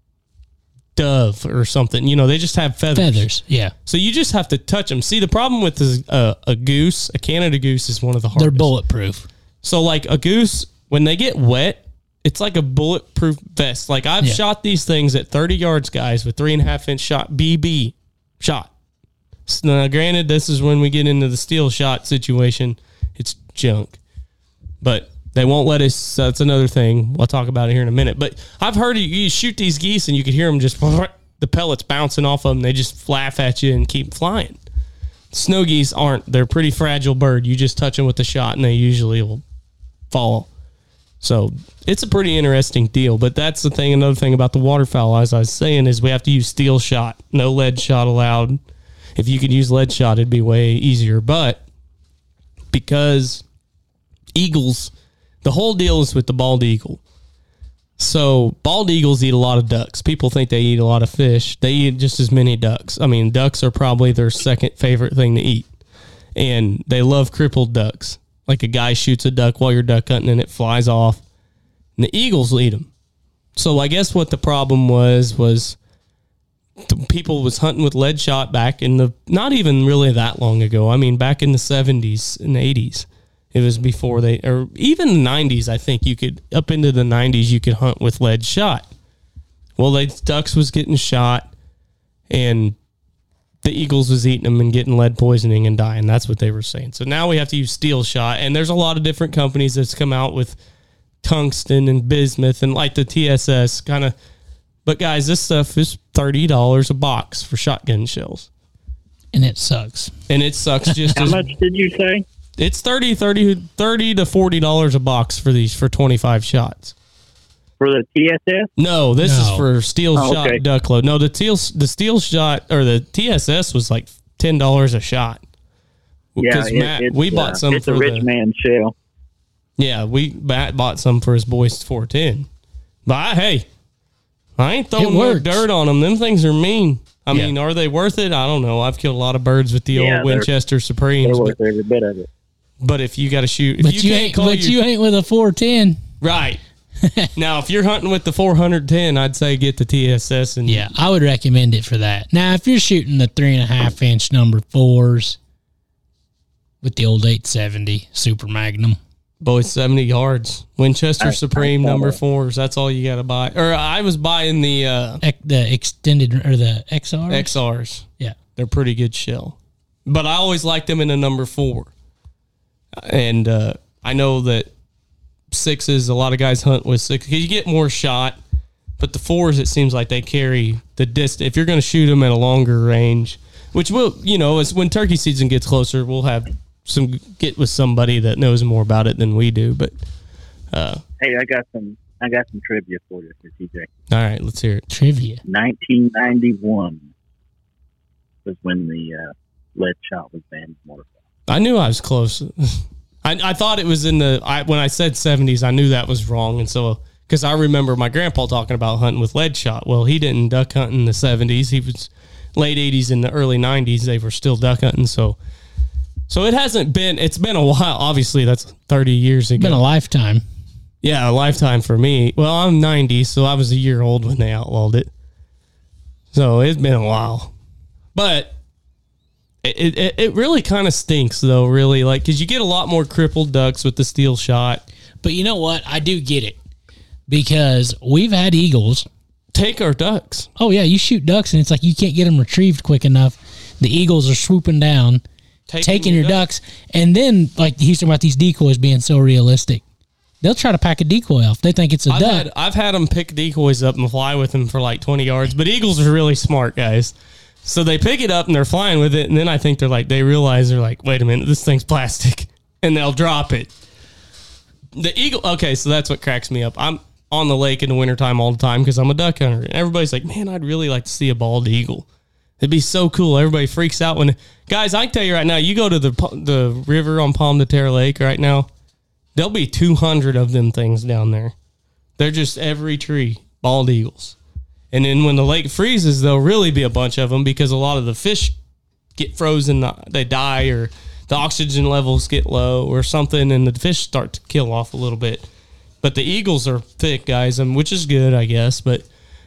dove or something, you know, they just have feathers. Feathers, yeah. So you just have to touch them. See, the problem with this, uh, a goose, a Canada goose is one of the hardest. They're bulletproof. So like a goose, when they get wet, it's like a bulletproof vest. Like I've Yeah. shot these things at thirty yards, guys, with three and a half inch shot, B B shot. So now, granted, this is when we get into the steel shot situation. It's junk, but they won't let us. That's another thing. We'll talk about it here in a minute. But I've heard you, you shoot these geese and you could hear them just the pellets bouncing off of them. They just laugh at you and keep flying. Snow geese aren't. They're a pretty fragile bird. You just touch them with the shot and they usually will fall. So it's a pretty interesting deal. But that's the thing. Another thing about the waterfowl, as I was saying, is we have to use steel shot. No lead shot allowed. If you could use lead shot, it'd be way easier. But because eagles, the whole deal is with the bald eagle. So bald eagles eat a lot of ducks. People think they eat a lot of fish. They eat just as many ducks. I mean, ducks are probably their second favorite thing to eat. And they love crippled ducks. Like a guy shoots a duck while you're duck hunting and it flies off. And the eagles eat them. So I guess what the problem was, was the people was hunting with lead shot back in the, not even really that long ago. I mean, back in the seventies and eighties. It was before they, or even the nineties, I think you could, up into the nineties, you could hunt with lead shot. Well, the ducks was getting shot and the eagles was eating them and getting lead poisoning and dying. That's what they were saying. So now we have to use steel shot. And there's a lot of different companies that's come out with tungsten and bismuth and like the T S S kind of. But guys, this stuff is thirty dollars a box for shotgun shells. And it sucks. And it sucks just How as much did you say? It's thirty, thirty, thirty to forty dollars a box for these for twenty-five shots. For the T S S? No, this No. is for steel Oh, shot okay. duck load. No, the steel the steel shot or the T S S was like ten dollars a shot. Yeah, Because it- Matt, it's, we uh, bought some It's for a rich the, man shell. yeah, we Matt bought some for his boys four ten. But I, hey, I ain't throwing no works. dirt on them. Them things are mean. I Yeah. mean, are they worth it? I don't know. I've killed a lot of birds with the Yeah, old they're- Winchester They're Supremes, but, worth every bit of it. but if you got to shoot, if But you, you, can't ain't call but your, you ain't with a four ten. right. Now, if you're hunting with the four ten, I'd say get the T S S and Yeah, I would recommend it for that. Now, if you're shooting the three and a half inch number fours with the old eight seventy Super Magnum, boys seventy yards. Winchester I- Supreme I saw number that. fours. That's all you got to buy. Or I was buying the uh, Ec- the extended or the X R. X Rs. Yeah, They're pretty good shell. But I always liked them in a number four. And uh, I know that sixes, a lot of guys hunt with six. You get more shot, but the fours, it seems like they carry the distance. If you're going to shoot them at a longer range, which will, you know, as when turkey season gets closer, we'll have some get with somebody that knows more about it than we do. But uh, Hey, I got some. I got some trivia for you, for T J. all right, let's hear it. trivia. nineteen ninety-one was when the uh, lead shot was banned in waterfowl. I knew I was close. I, I thought it was in the I, when I said seventies. I knew that was wrong, and so because I remember my grandpa talking about hunting with lead shot. Well, he didn't duck hunt in the seventies. He was late eighties and the early nineties. They were still duck hunting. So, so it hasn't been. It's been a while. Obviously, that's thirty years ago. Been a lifetime. Yeah, a lifetime for me. Well, I'm ninety, so I was a year old when they outlawed it. So it's been a while, but It it, it really kind of stinks though, really, like because you get a lot more crippled ducks with the steel shot. But you know what? I do get it because we've had eagles take our ducks. Oh yeah, you shoot ducks and it's like you can't get them retrieved quick enough. The eagles are swooping down, taking, taking your ducks. ducks, and then like he's talking about these decoys being so realistic. They'll try to pack a decoy off. They think it's a I've duck. Had, I've had them pick decoys up and fly with them for like twenty yards, but eagles are really smart guys. So they pick it up and they're flying with it, and then I think they're like, they realize they're like, wait a minute, this thing's plastic, and they'll drop it. The eagle, okay, so that's what cracks me up. I'm on the lake in the wintertime all the time because I'm a duck hunter, and everybody's like, man, I'd really like to see a bald eagle. It'd be so cool. Everybody freaks out when, guys, I can tell you right now, you go to the the river on Palm de Terre Lake right now, there'll be two hundred of them things down there. They're just every tree, bald eagles. And then when the lake freezes, there'll really be a bunch of them because a lot of the fish get frozen, they die, or the oxygen levels get low or something, and the fish start to kill off a little bit. But the eagles are thick, guys, um, which is good, I guess. But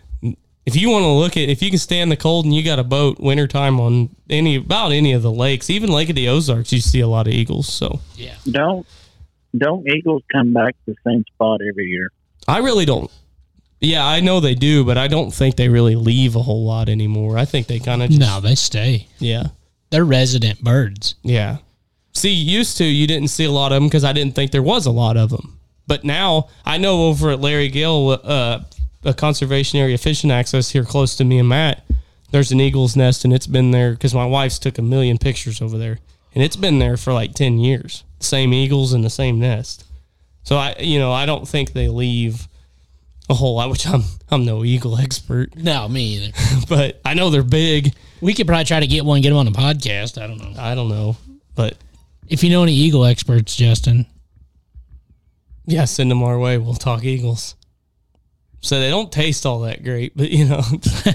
if you want to look at, if you can stand the cold and you got a boat wintertime on any, about any of the lakes, even Lake of the Ozarks, you see a lot of eagles. So yeah, don't don't eagles come back to the same spot every year? I really don't. Yeah, I know they do, but I don't think they really leave a whole lot anymore. I think they kind of just... No, they stay. Yeah. They're resident birds. Yeah. See, used to, you didn't see a lot of them because I didn't think there was a lot of them. But now, I know over at Larry Gill, uh, a conservation area fishing access here close to me and Matt, there's an eagle's nest, and it's been there because my wife's took a million pictures over there. And it's been there for like ten years. Same eagles in the same nest. So, I, you know, I don't think they leave a whole lot, which I'm I'm no eagle expert. No, me either. But I know they're big. We could probably try to get one, get them on the podcast. I don't know. I don't know. But if you know any eagle experts, Justin. Yeah, send them our way. We'll talk eagles. So they don't taste all that great, but you know.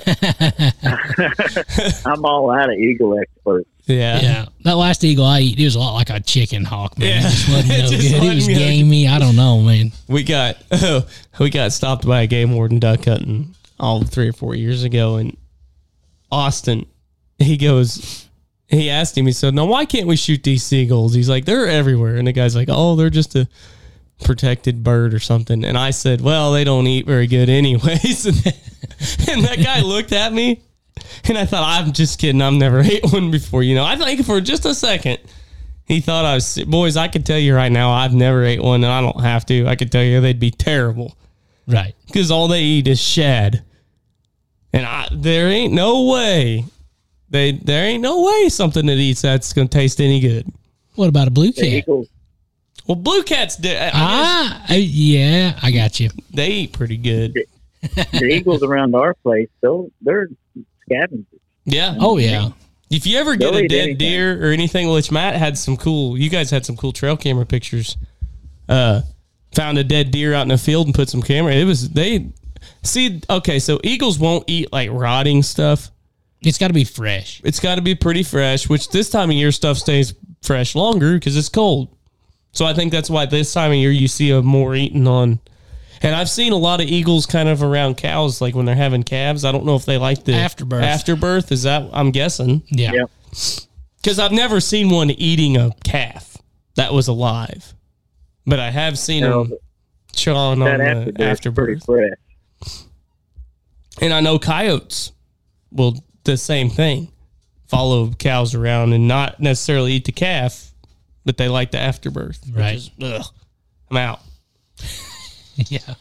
I'm all out of eagle experts. Yeah. Yeah. That last eagle I eat, it was a lot like a chicken hawk, man. Yeah. It just wasn't It no just good. It wasn't was good. gamey. I don't know, man. We got oh, we got stopped by a game warden duck hunting all three or four years ago, and Austin, he goes, he asked him, he said, "Now why can't we shoot these seagulls?" He's like, "They're everywhere," and the guy's like, "Oh, they're just a protected bird or something." And I said, "Well, they don't eat very good anyways." and, and that guy looked at me, and I thought, I'm just kidding. I've never ate one before. You know, I think for just a second, he thought I was, boys, I can tell you right now, I've never ate one, and I don't have to. I could tell you they'd be terrible. Right. Because all they eat is shad. And I, there ain't no way, they there ain't no way something that eats that's going to taste any good. What about a blue The cat? eagles, Well, blue cats, do, I Ah, I, yeah, I got you. guess they eat pretty good. the eagles around our place, they'll, they're scavengers. Yeah. Oh, yeah. If you ever get They'll a eat dead anything. deer or anything, which Matt had some cool, you guys had some cool trail camera pictures. Uh, found a dead deer out in the field and put some camera. It was, they, see, okay, so eagles won't eat like rotting stuff. It's got to be fresh. It's got to be pretty fresh, which this time of year stuff stays fresh longer because it's cold. So I think that's why this time of year you see a more eating on. And I've seen a lot of eagles kind of around cows, like when they're having calves. I don't know if they like the Afterbirth. Afterbirth, is that, I'm guessing. Yeah. Yep. Because I've never seen one eating a calf that was alive. But I have seen No, them chawing That on the afterbirth's pretty afterbirth. fresh. And I know coyotes will the same thing. Follow cows around and not necessarily eat the calf, but they like the afterbirth. which Right. is, ugh, I'm out. Yeah.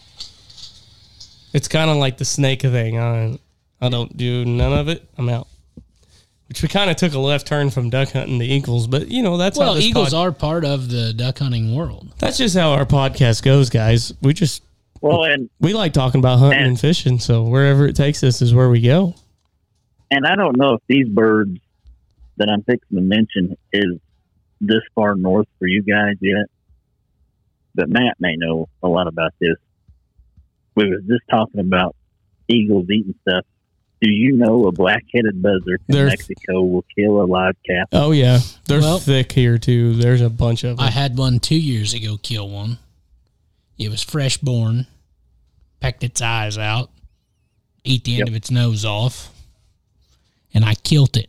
It's kind of like the snake thing. I, I don't do none of it. I'm out. Which we kind of took a left turn from duck hunting to eagles, but you know that's how Well, this eagles pod- are part of the duck hunting world. That's just how our podcast goes, guys. We just Well, and we like talking about hunting And- and fishing, so wherever it takes us is where we go. and I don't know if these birds that I'm fixing to mention is this far north for you guys yet, but Matt may know a lot about this. We was just talking about eagles eating stuff. Do you know a black-headed buzzard in They're- Mexico will kill a live calf? Oh yeah, they're Well- thick here too. There's a bunch of them. I had one two years ago kill one. It was fresh born, pecked its eyes out, ate the end Yep. of its nose off, and I killed it.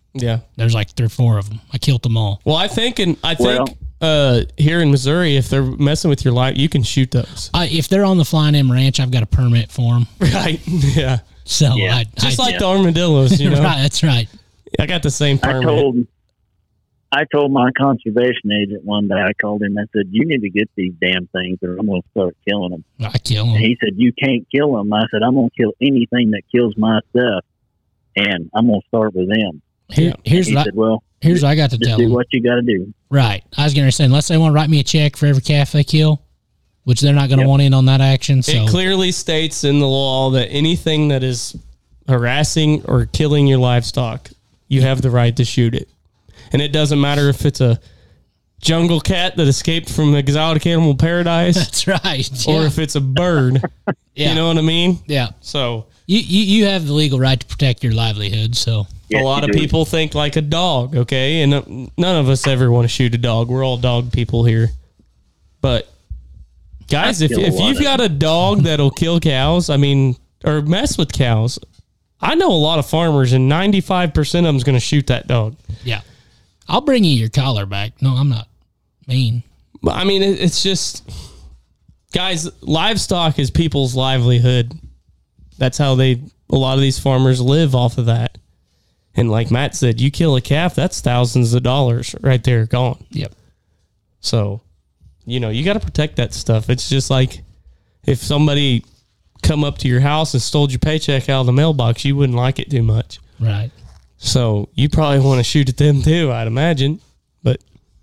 Yeah. There's like three or four of them. I killed them all. Well, I think, and I think Well- uh, here in Missouri, if they're messing with your life, you can shoot those. I, if they're on the Flying M Ranch, I've got a permit for them. Right. Yeah. So Yeah. I, Just I, like the armadillos, you know. right, that's right. I got the same I permit. told I told my conservation agent one day. I called him. I said, "You need to get these damn things, or I'm going to start killing them." I kill And them. he said, "You can't kill them." I said, "I'm going to kill anything that kills my stuff, and I'm going to start with them." Here, here's He what I, said, "Well, here's what I got to just tell do them. what you got to do." Right. I was going to say, unless they want to write me a check for every calf they kill, which they're not going to Yep. want in on that action. So It clearly states in the law that anything that is harassing or killing your livestock, you have the right to shoot it. And it doesn't matter if it's a jungle cat that escaped from exotic animal paradise that's right. or Yeah. if it's a bird. yeah. You know what I mean? yeah. So You, you you have the legal right to protect your livelihood. So Yes, a lot you of do. people think like a dog, okay? And uh, none of us ever want to shoot a dog. We're all dog people here. But guys, I if, kill a if lot you've of got a dog that'll kill cows, I mean, or mess with cows, I know a lot of farmers and ninety-five percent of them's going to shoot that dog. yeah, I'll bring you your collar back. No, I'm not mean. But I mean, it, it's just, guys, livestock is people's livelihood. That's how they, a lot of these farmers live off of that. And like Matt said, you kill a calf, that's thousands of dollars right there gone. Yep. So, you know, you got to protect that stuff. It's just like if somebody come up to your house and stole your paycheck out of the mailbox, you wouldn't like it too much. Right. So you probably want to shoot at them too, I'd imagine. But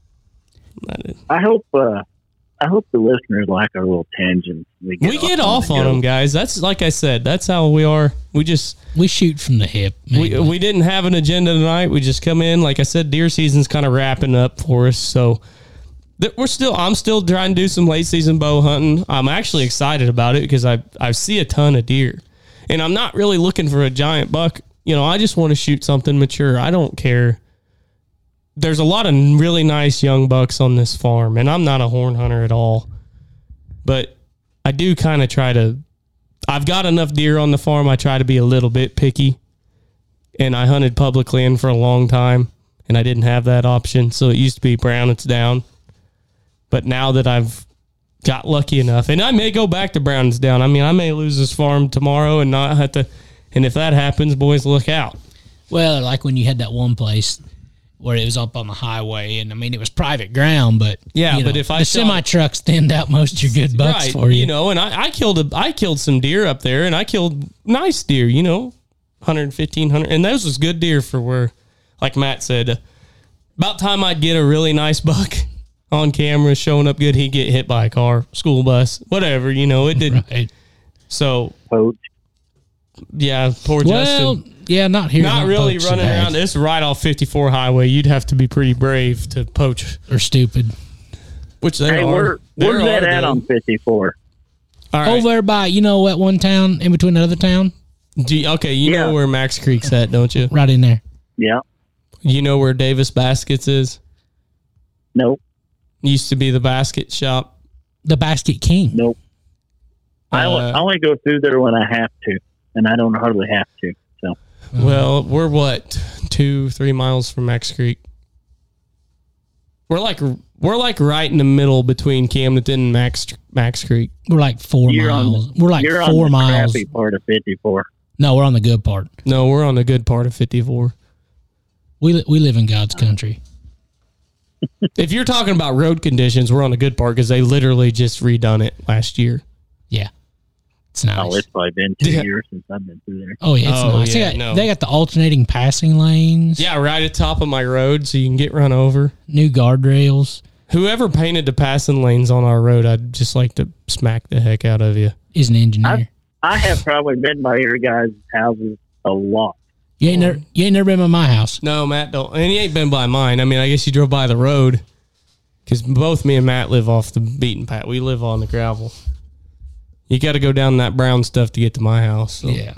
I hope. Uh, I hope the listeners like our little tangents. We get we get on off the on go. them, guys. That's like I said, that's how we are. We just, We shoot from the hip. we, mainly. we didn't have an agenda tonight. We just come in. Like I said, deer season's kind of wrapping up for us. So th- we're still, I'm still trying to do some late season bow hunting. I'm actually excited about it because I, I see a ton of deer and I'm not really looking for a giant buck. You know, I just want to shoot something mature. I don't care. There's a lot of really nice young bucks on this farm and I'm not a horn hunter at all, but I do kind of try to, I've got enough deer on the farm. I try to be a little bit picky. And I hunted public land for a long time and I didn't have that option. So it used to be brown, it's down. But now that I've got lucky enough, and I may go back to brown, it's down. I mean, I may lose this farm tomorrow and not have to. And if that happens, boys, look out. Well, like when you had that one place where it was up on the highway, and I mean it was private ground, but Yeah, you but know, if I the shot- semi trucks thinned out most of your good bucks Right, for you. you know, and I, I killed a, I killed some deer up there, and I killed nice deer, you know, one hundred, fifteen hundred, and those was good deer for where, like Matt said, about time I'd get a really nice buck on camera showing up good, he'd get hit by a car, school bus, whatever, you know, it didn't. Right. So Poach. yeah, poor Well, Justin. yeah, not here. Not really poach so running bad. around. It's right off fifty-four highway. You'd have to be pretty brave to poach, or stupid. which they Hey, are. where, They where's that are, at though. on fifty-four? All right. Over there by, you know, at one town in between another town, Do you- okay, you Yeah. know where Max Creek's at, don't you? right in there. Yeah. You know where Davis Baskets is? Nope. Used to be the basket shop. The Basket King. Nope. I, only, Uh, I only go through there when I have to, and I don't hardly have to. So Well, we're what, two, three miles from Max Creek. We're like we're like right in the middle between Camden and Max Max Creek. We're like four you're on miles. the, we're like you're four on the miles. crappy part of fifty-four. No, we're on the good part. No, we're on the good part of fifty-four. We li- we live in God's country. If you're talking about road conditions, we're on the good part because they literally just redone it last year. Yeah, it's nice. Oh, it's probably been two Yeah. years since I've been through there. Oh yeah, it's Oh, nice. yeah, they, got, no. they got the alternating passing lanes. Yeah, right at the top of my road, so you can get run over. New guardrails. Whoever painted the passing lanes on our road, I'd just like to smack the heck out of you. Is an engineer. I, I have probably been by your guys' houses a lot. you ain't never you ain't never been by my house. No, Matt don't. And he ain't been by mine. I mean, I guess you drove by the road because both me and Matt live off the beaten path. We live on the gravel. You got to go down that brown stuff to get to my house. So Yeah.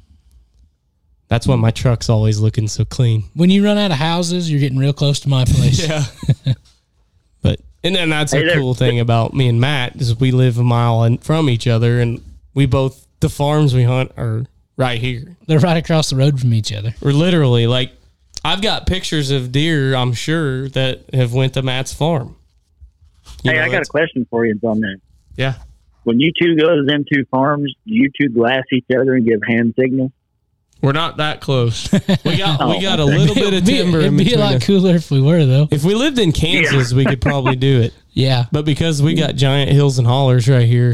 that's why my truck's always looking so clean. When you run out of houses, you're getting real close to my place. Yeah. But and then that's Hey a there. cool thing about me and Matt is we live a mile in, from each other, and we both the farms we hunt are right here. They're right across the road from each other. We're literally like I've got pictures of deer, I'm sure, that have went to Matt's farm. You hey, know, I got a that's- question for you on that. Yeah. When you two go to them two farms, do you two glass each other and give hand signals? We're not that close. We got we Oh, got a okay. little bit of It'd be, timber in it'd be a between lot us. cooler if we were, though. If we lived in Kansas, we could probably do it. Yeah. But because we got giant hills and hollers right here,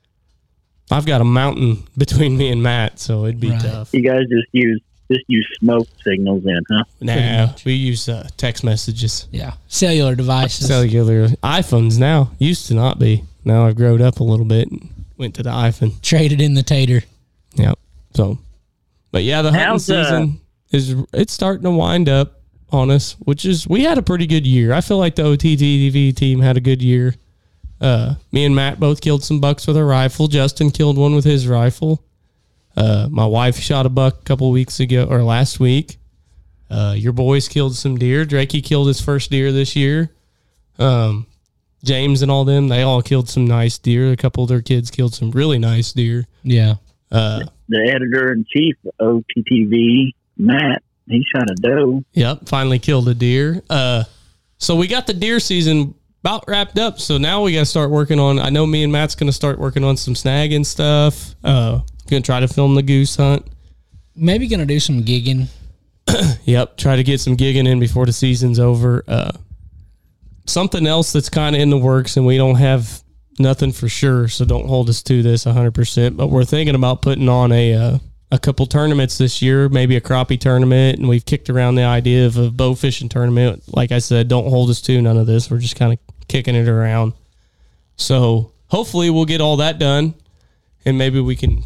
I've got a mountain between me and Matt, so it'd be Right. tough. You guys just use just use smoke signals then, huh? Nah, we use uh, text messages. Yeah. Cellular devices. Cellular iPhones now. Used to not be. Now I've grown up a little bit and went to the iPhone. Traded in the tater. Yep. So, but yeah, the hunting How's, uh, season is it's starting to wind up on us, which is we had a pretty good year. I feel like the O T T V team had a good year. Uh, me and Matt both killed some bucks with a rifle. Justin killed one with his rifle. Uh, my wife shot a buck a couple weeks ago or last week. Uh, your boys killed some deer. Drakey killed his first deer this year. Um, James and all them, they all killed some nice deer. A couple of their kids killed some really nice deer. Yeah. Uh, The editor in chief of O T T V, Matt, he shot a doe. Yep, finally killed a deer. Uh, so we got the deer season about wrapped up. So now we got to start working on. I know me and Matt's going to start working on some snagging stuff. Uh, going to try to film the goose hunt. Maybe going to do some gigging. Yep, try to get some gigging in before the season's over. Uh, something else that's kind of in the works, and we don't have nothing for sure, so don't hold us to this one hundred percent. But we're thinking about putting on a uh, a couple tournaments this year, maybe a crappie tournament, and we've kicked around the idea of a bow fishing tournament. Like I said, don't hold us to none of this. We're just kind of kicking it around. So hopefully we'll get all that done, and maybe we can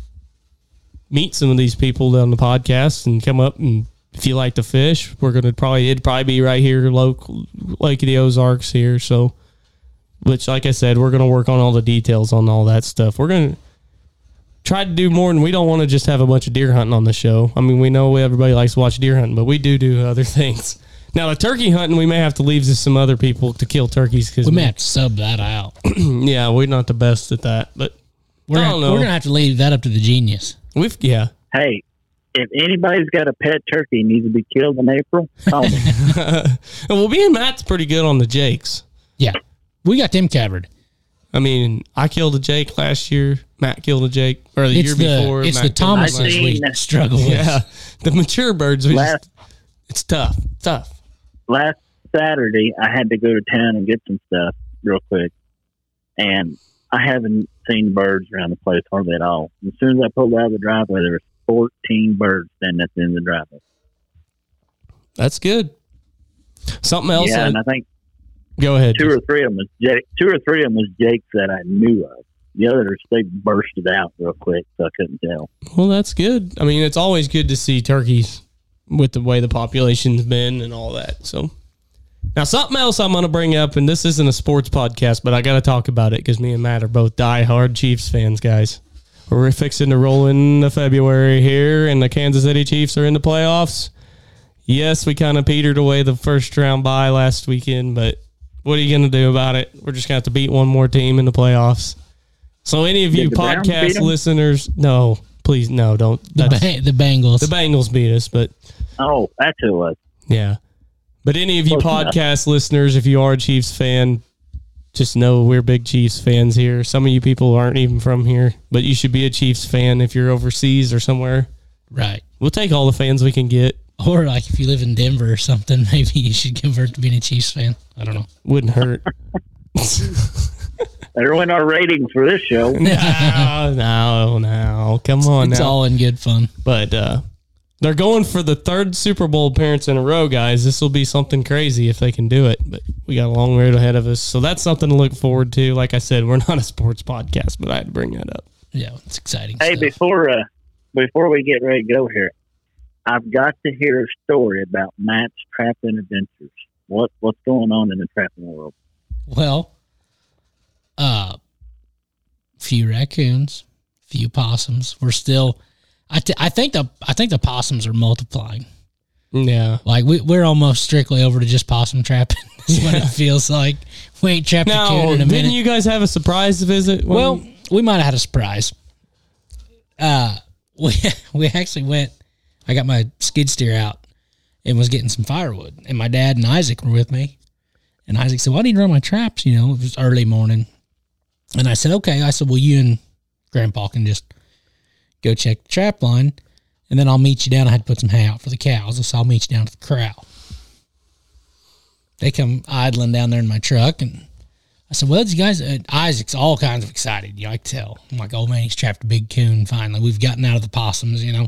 meet some of these people on the podcast and come up, and if you like to fish, we're going to probably, it'd probably be right here, local, Lake of the Ozarks here. So, which, like I said, we're going to work on all the details on all that stuff. We're going to try to do more, and we don't want to just have a bunch of deer hunting on the show. I mean, we know everybody likes to watch deer hunting, but we do do other things. Now, the turkey hunting, we may have to leave to some other people to kill turkeys. Cause We may have to sub that out. yeah, we're not the best at that, but We're I gonna, don't know. we're going to have to leave that up to the genius. We've, yeah. Hey, if anybody's got a pet turkey needs to be killed in April, call me. Well, me and Matt's pretty good on the jakes. Yeah. We got them covered. I mean, I killed a jake last year. Matt killed a jake, or the It's year the, before. it's Matt the killed one Thomases last seen we that. struggle with. Yeah, the mature birds. We Last- just, it's tough, tough. Last Saturday, I had to go to town and get some stuff real quick, and I haven't seen birds around the place hardly at all. As soon as I pulled out of the driveway, there was fourteen birds standing at the end of the driveway. That's good. Something else. yeah, I- and I think go ahead. two or three of them was Jake, two or three of them was Jakes that I knew of. The others, they bursted out real quick, so I couldn't tell. Well, that's good. I mean, it's always good to see turkeys with the way the population's been and all that. So now something else I'm going to bring up, and this isn't a sports podcast, but I got to talk about it because me and Matt are both diehard Chiefs fans, guys. We're fixing to roll into February here, and the Kansas City Chiefs are in the playoffs. Yes, we kind of petered away the first round bye last weekend, but what are you going to do about it? We're just going to have to beat one more team in the playoffs. So any of you Did the Browns beat podcast 'em? listeners, no, please, no, don't. The, That's- ba- the Bengals. the Bengals beat us, but Oh, that's who it was. yeah. But any of you Close enough. podcast listeners, if you are a Chiefs fan, just know we're big Chiefs fans here. Some of you people aren't even from here, but you should be a Chiefs fan if you're overseas or somewhere. right. We'll take all the fans we can get. Or like if you live in Denver or something, maybe you should convert to being a Chiefs fan. I don't know. Wouldn't hurt. Better win our ratings for this show. no, no, no. Come on It's now. all in good fun. But uh, they're going for the third Super Bowl appearance in a row, guys. This will be something crazy if they can do it. But we got a long road ahead of us. So that's something to look forward to. Like I said, we're not a sports podcast, but I had to bring that up. Yeah, it's exciting. Hey, stuff. before uh, before we get ready to go here, I've got to hear a story about Matt's trapping adventures. What what's going on in the trapping world? Well, uh, few raccoons, few possums. We're still, I, t- I think the I think the possums are multiplying. Yeah. Like we we're almost strictly over to just possum trapping. That's what it feels like. We ain't trapped a Now, coon in a minute. didn't you guys have a surprise visit? when- Well, we might have had a surprise. Uh, we we actually went. I got my skid steer out, and was getting some firewood. And my dad and Isaac were with me. And Isaac said, well, I need to run my traps, you know. It was early morning. And I said, okay. I said, well, you and Grandpa can just go check the trap line, and then I'll meet you down. I had to put some hay out for the cows, so I'll meet you down to the corral. They come idling down there in my truck, and I said, well, these guys, uh, Isaac's all kinds of excited. You know, I can tell. I'm like, oh, man, he's trapped a big coon finally. We've gotten out of the possums, you know.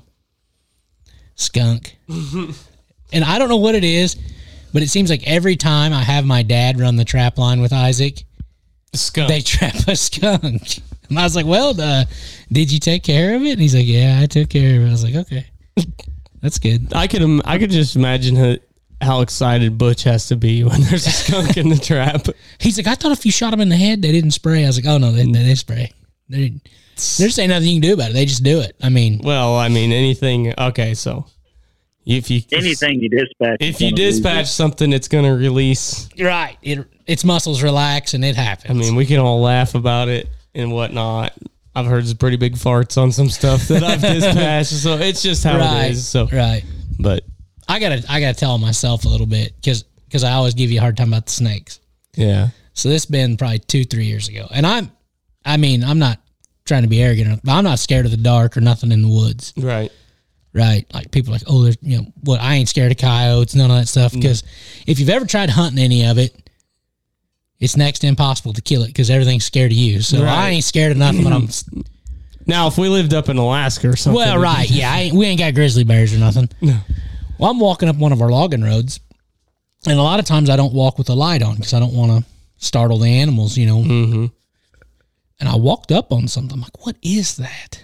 Skunk. And I don't know what it is, but it seems like every time I have my dad run the trap line with Isaac, skunk. They trap a skunk. And I was like, well, uh, did you take care of it? And he's like, yeah, I took care of it. I was like, okay, that's good. I could im- I could just imagine how, how excited Butch has to be when there's a skunk in the trap. He's like, I thought if you shot him in the head, they didn't spray. I was like, oh, no, they, they, they spray. They, there's ain't nothing you can do about it. They just do it. I mean. Well, I mean, anything. Okay, so. If you anything you dispatch, if you dispatch something, it's going to release. Right. It, its muscles relax, and it happens. I mean, we can all laugh about it and whatnot. I've heard some pretty big farts on some stuff that I've dispatched, so it's just how right, it is. So right. But I gotta I gotta tell myself a little bit because because I always give you a hard time about the snakes. Yeah. So this has been probably two three years ago, and I'm I mean I'm not trying to be arrogant, but I'm not scared of the dark or nothing in the woods. Right. Right. Like people are like, oh, there's, you know, what? I ain't scared of coyotes, none of that stuff. Because mm. if you've ever tried hunting any of it, it's next to impossible to kill it because everything's scared of you. So right. I ain't scared of nothing. But I'm now, if we lived up in Alaska or something. Well, right. Yeah. I ain't, we ain't got grizzly bears or nothing. No. Well, I'm walking up one of our logging roads, and a lot of times I don't walk with the light on because I don't want to startle the animals, you know. Mm-hmm. And I walked up on something. I'm like, what is that?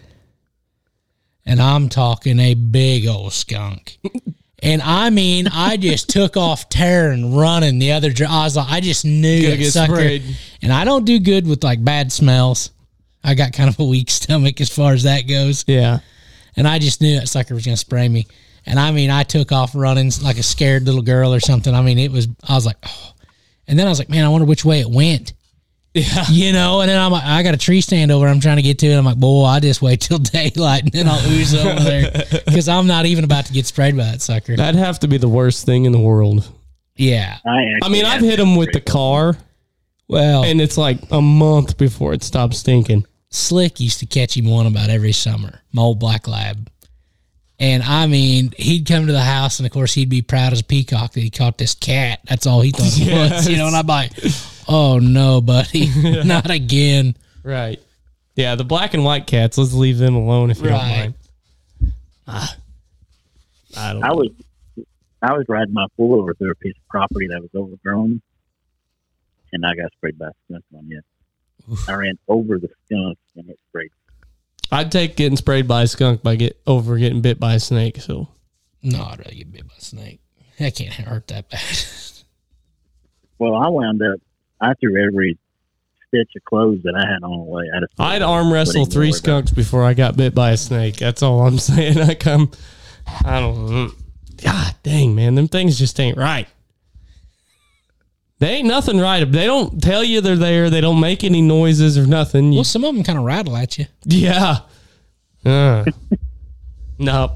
And I'm talking a big old skunk. And I mean, I just took off tearing, running the other dr- I was like, I just knew Gotta that get sucker. sprayed. And I don't do good with like bad smells. I got kind of a weak stomach as far as that goes. Yeah. And I just knew that sucker was going to spray me. And I mean, I took off running like a scared little girl or something. I mean, it was, I was like, oh. And then I was like, man, I wonder which way it went. Yeah. You know, and then I'm like, I got a tree stand over I'm trying to get to it. I'm like, boy, I just wait till daylight and then I'll ooze over there because I'm not even about to get sprayed by that sucker. That'd have to be the worst thing in the world. Yeah. I, I mean, I've hit them with the car. Well, and it's like a month before it stops stinking. Slick used to catch him one about every summer, my old black lab. And I mean, he'd come to the house and of course he'd be proud as a peacock that he caught this cat. That's all he thought it yes. was, you know, and I'm like, oh no, buddy, not again. Right. Yeah, the black and white cats, let's leave them alone if you right. don't mind. Ah, I don't I know. was I was riding my pullover through a piece of property that was overgrown, and I got sprayed by a skunk on you. I ran over the skunk and it sprayed. I'd take getting sprayed by a skunk by get over getting bit by a snake. So No, I'd rather get bit by a snake. That can't hurt that bad. Well, I wound up, I threw every stitch of clothes that I had on away. I just I'd arm wrestle three skunks before I got bit by a snake. That's all I'm saying. I come, I don't know. God dang, man. Them things just ain't right. They ain't nothing right. They don't tell you they're there. They don't make any noises or nothing. You, Well, some of them kind of rattle at you. yeah. Uh, nope.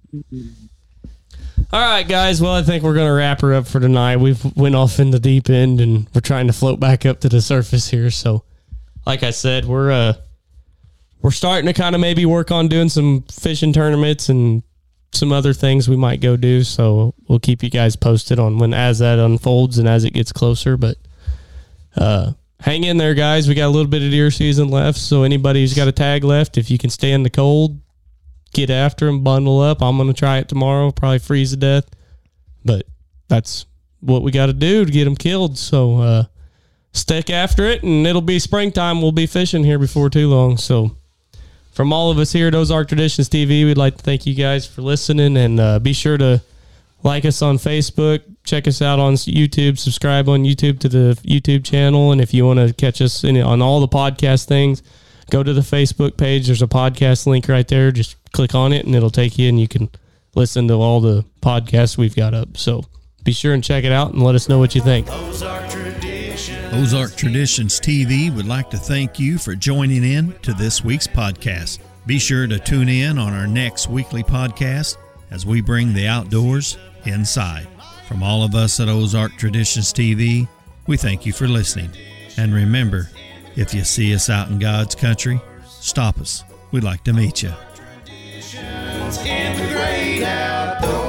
All right, guys. Well, I think we're going to wrap her up for tonight. We've went off in the deep end, and we're trying to float back up to the surface here. So, like I said, we're uh, we're starting to kind of maybe work on doing some fishing tournaments and some other things we might go do. So we'll keep you guys posted on when as that unfolds and as it gets closer. But uh, hang in there, guys. We got a little bit of deer season left. So anybody who's got a tag left, if you can stand the cold, get after them, bundle up. I'm going to try it tomorrow, probably freeze to death. But that's what we got to do to get them killed. So uh, stick after it, and it'll be springtime. We'll be fishing here before too long. So from all of us here at Ozark Traditions T V, we'd like to thank you guys for listening, and uh, be sure to like us on Facebook, check us out on YouTube, subscribe on YouTube to the YouTube channel, and if you want to catch us in, on all the podcast things, go to the Facebook page. There's a podcast link right there. Just click on it, and it'll take you, and you can listen to all the podcasts we've got up. So be sure and check it out, and let us know what you think. Ozark Traditions. Ozark Traditions T V would like to thank you for joining in to this week's podcast. Be sure to tune in on our next weekly podcast as we bring the outdoors inside. From all of us at Ozark Traditions T V, we thank you for listening. And remember, if you see us out in God's country, stop us. We'd like to meet you. In the great outdoors.